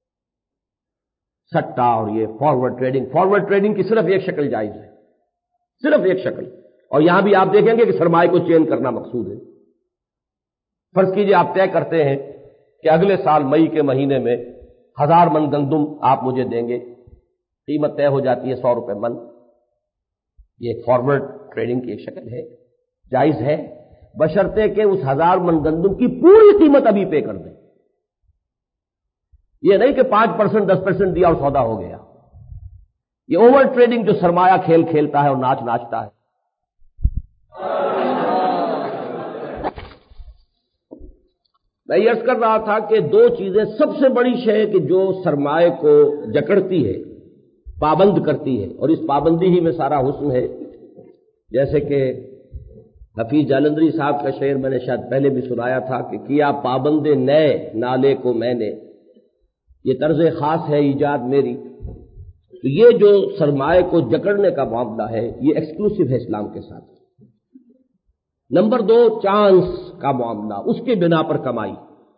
سٹا اور یہ فارورڈ ٹریڈنگ، فارورڈ ٹریڈنگ کی صرف ایک شکل جائز ہے، صرف ایک شکل، اور یہاں بھی آپ دیکھیں گے کہ سرمایہ کو چین کرنا مقصود ہے۔ فرض کیجئے آپ طے کرتے ہیں کہ اگلے سال مئی کے مہینے میں ہزار من گندم آپ مجھے دیں گے، قیمت طے ہو جاتی ہے سو روپے من، یہ ایک فارورڈ ٹریڈنگ کی ایک شکل ہے، جائز ہے، بشرطے کہ اس ہزار من گندم کی پوری قیمت ابھی پے کر دیں۔ یہ نہیں کہ پانچ پرسنٹ دس پرسنٹ دیا اور سودا ہو گیا، یہ اوور ٹریڈنگ جو سرمایہ کھیل کھیلتا ہے اور ناچ ناچتا ہے۔ میں یہ عرض کر رہا تھا کہ دو چیزیں سب سے بڑی شے کہ جو سرمایہ کو جکڑتی ہے، پابند کرتی ہے، اور اس پابندی ہی میں سارا حسن ہے۔ جیسے کہ حفیظ جالندری صاحب کا شعر میں نے شاید پہلے بھی سنایا تھا کہ کیا پابند نئے نالے کو میں نے، یہ طرز خاص ہے ایجاد میری۔ تو یہ جو سرمایہ کو جکڑنے کا معاملہ ہے یہ ایکسکلوسیو ہے اسلام کے ساتھ۔ نمبر دو، چانس کا معاملہ، اس کے بنا پر کمائی۔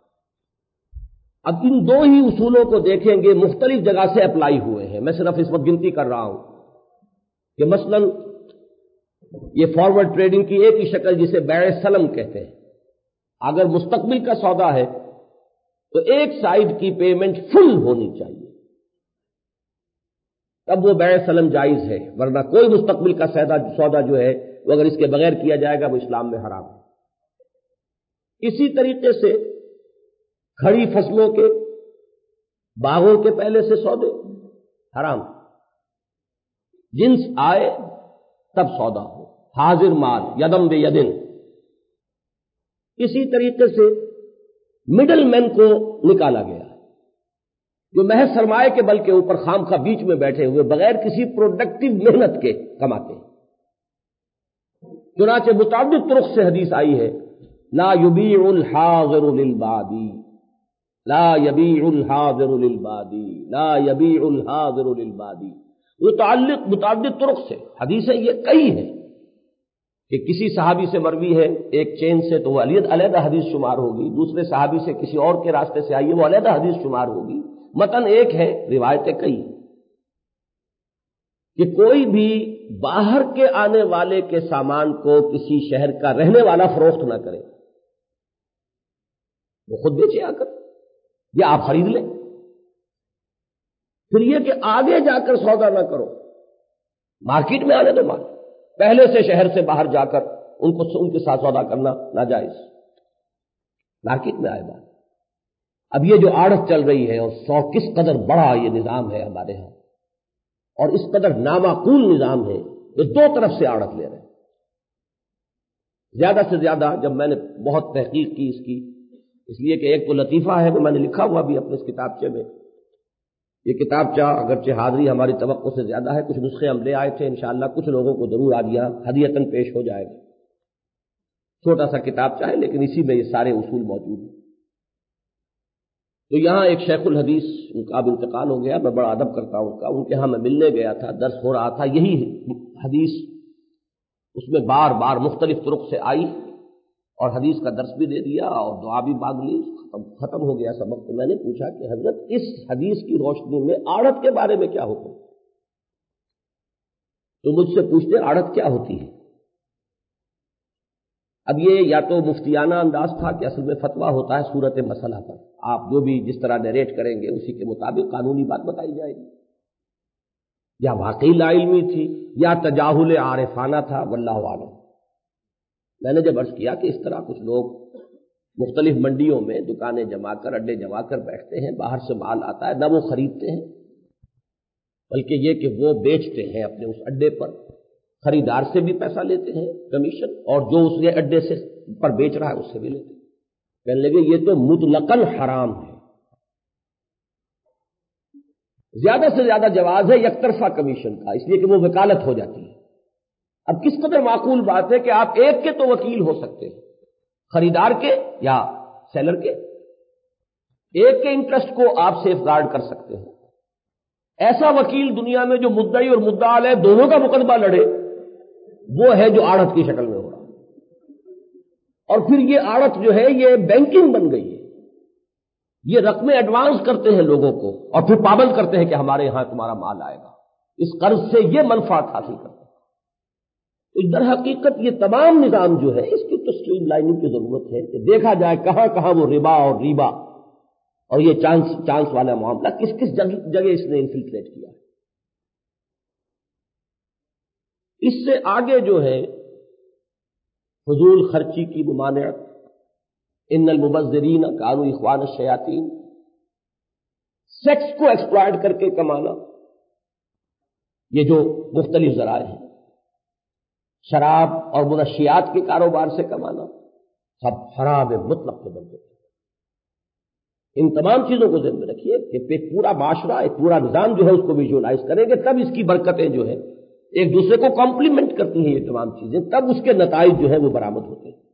اب ان دو ہی اصولوں کو دیکھیں گے، مختلف جگہ سے اپلائی ہوئے ہیں۔ میں صرف اس وقت گنتی کر رہا ہوں کہ مثلا یہ فارورڈ ٹریڈنگ کی ایک ہی شکل جسے بیع سلم کہتے ہیں، اگر مستقبل کا سودا ہے تو ایک سائڈ کی پیمنٹ فل ہونی چاہیے، تب وہ بیع سلم جائز ہے، ورنہ کوئی مستقبل کا سودا جو ہے وہ اگر اس کے بغیر کیا جائے گا وہ اسلام میں حرام ہے۔ اسی طریقے سے کھڑی فصلوں کے، باغوں کے پہلے سے سودے حرام، جنس آئے تب سودا ہو، حاضر مال یدم بے یدن۔ اسی طریقے سے مڈل مین کو نکالا گیا جو محض سرمایہ کے بل کے اوپر خام خواہ بیچ میں بیٹھے ہوئے بغیر کسی پروڈکٹیو محنت کے کماتے ہیں۔ چنانچہ متعدد طرق سے حدیث آئی ہے، لا یبیع الحاضر للبادی، لا یبیع الحاضر للبادی، لا یبیع الحاضر للبادی۔ متعلق متعدد طرق سے حدیثیں یہ کئی ہیں کہ کسی صحابی سے مروی ہے ایک چین سے تو وہ علیحدہ حدیث شمار ہوگی، دوسرے صحابی سے کسی اور کے راستے سے آئی ہے وہ علیحدہ حدیث شمار ہوگی، متن ایک ہے، روایتیں کئی، کہ کوئی بھی باہر کے آنے والے کے سامان کو کسی شہر کا رہنے والا فروخت نہ کرے، وہ خود بیچے آ کر یا آپ خرید لیں۔ پھر یہ کہ آگے جا کر سودا نہ کرو، مارکیٹ میں آنے دو مال، پہلے سے شہر سے باہر جا کر ان کو ان کے ساتھ سودا کرنا ناجائز، مارکیٹ میں آئے بات۔ اب یہ جو آڑت چل رہی ہے اور سو کس قدر بڑا یہ نظام ہے ہمارے ہاں اور اس قدر نامعقول نظام ہے، یہ دو طرف سے آڑت لے رہے ہیں۔ زیادہ سے زیادہ جب میں نے بہت تحقیق کی اس کی، اس لیے کہ ایک تو لطیفہ ہے وہ میں نے لکھا ہوا بھی اپنے اس کتابچے میں، یہ کتابچہ اگرچہ حاضری ہماری توقع سے زیادہ ہے، کچھ نسخے ہم لے آئے تھے، انشاءاللہ کچھ لوگوں کو ضرور آج یہاں ہدیتاً پیش ہو جائے گا۔ چھوٹا سا کتابچہ ہے لیکن اسی میں یہ سارے اصول موجود ہیں۔ تو یہاں ایک شیخ الحدیث، ان کا اب انتقال ہو گیا، میں بڑا ادب کرتا ہوں ان کا، ان کے ہاں میں ملنے گیا تھا، درس ہو رہا تھا، یہی حدیث اس میں بار بار مختلف طرق سے آئی اور حدیث کا درس بھی دے دیا اور دعا بھی مانگ لی، ختم ہو گیا سبق۔ تو میں نے پوچھا کہ حضرت اس حدیث کی روشنی میں آڑت کے بارے میں کیا حکم؟ تو مجھ سے پوچھتے آڑت کیا ہوتی ہے؟ اب یہ یا تو مفتیانہ انداز تھا کہ اصل میں فتویٰ ہوتا ہے صورت مسئلہ پر، آپ جو بھی جس طرح نیریٹ کریں گے اسی کے مطابق قانونی بات بتائی جائے گی، یا واقعی لا علمی تھی یا تجاہل عارفانہ تھا، واللہ اعلم۔ میں نے جب عرض کیا کہ اس طرح کچھ لوگ مختلف منڈیوں میں دکانیں جما کر، اڈے جما کر بیٹھتے ہیں، باہر سے مال آتا ہے، نہ وہ خریدتے ہیں بلکہ یہ کہ وہ بیچتے ہیں اپنے اس اڈے پر، خریدار سے بھی پیسہ لیتے ہیں کمیشن، اور جو اس نے اڈے سے پر بیچ رہا ہے اس سے بھی لیتے ہیں۔ کہنے لگے یہ تو مطلقاً حرام ہے، زیادہ سے زیادہ جواز ہے یک طرفہ کمیشن کا، اس لیے کہ وہ وکالت ہو جاتی ہے۔ اب کس قدر معقول بات ہے کہ آپ ایک کے تو وکیل ہو سکتے ہیں، خریدار کے یا سیلر کے، ایک کے انٹرسٹ کو آپ سیف گارڈ کر سکتے ہیں۔ ایسا وکیل دنیا میں جو مدعی اور مدعا علیہ دونوں کا مقدمہ لڑے، وہ ہے جو آڑت کی شکل میں ہو رہا، اور پھر یہ آڑت جو ہے یہ بینکنگ بن گئی ہے، یہ رقمیں ایڈوانس کرتے ہیں لوگوں کو اور پھر پابند کرتے ہیں کہ ہمارے یہاں تمہارا مال آئے گا، اس قرض سے یہ منفعت حاصل کرتے ہیں۔ تو در حقیقت یہ تمام نظام جو ہے اس کی تو اسٹریم لائننگ کی ضرورت ہے کہ دیکھا جائے کہاں کہاں وہ ربا اور ریبا اور یہ چانس چانس والا معاملہ کس کس جگہ اس نے انفلٹریٹ کیا ہے۔ اس سے آگے جو ہے فضول خرچی کی ممانعت، ان المبذرین کانوا اخوان الشیاطین، سیکس کو ایکسپلائٹ کر کے کمانا، یہ جو مختلف ذرائع ہیں، شراب اور منشیات کے کاروبار سے کمانا، سب حرام مطلق کے درجے۔ ان تمام چیزوں کو ذہن میں رکھیے کہ ایک پورا معاشرہ، ایک پورا نظام جو ہے اس کو ویژوائز کریں گے، تب اس کی برکتیں جو ہے ایک دوسرے کو کمپلیمنٹ کرتی ہیں، یہ تمام چیزیں تب اس کے نتائج جو ہے وہ برآمد ہوتے ہیں۔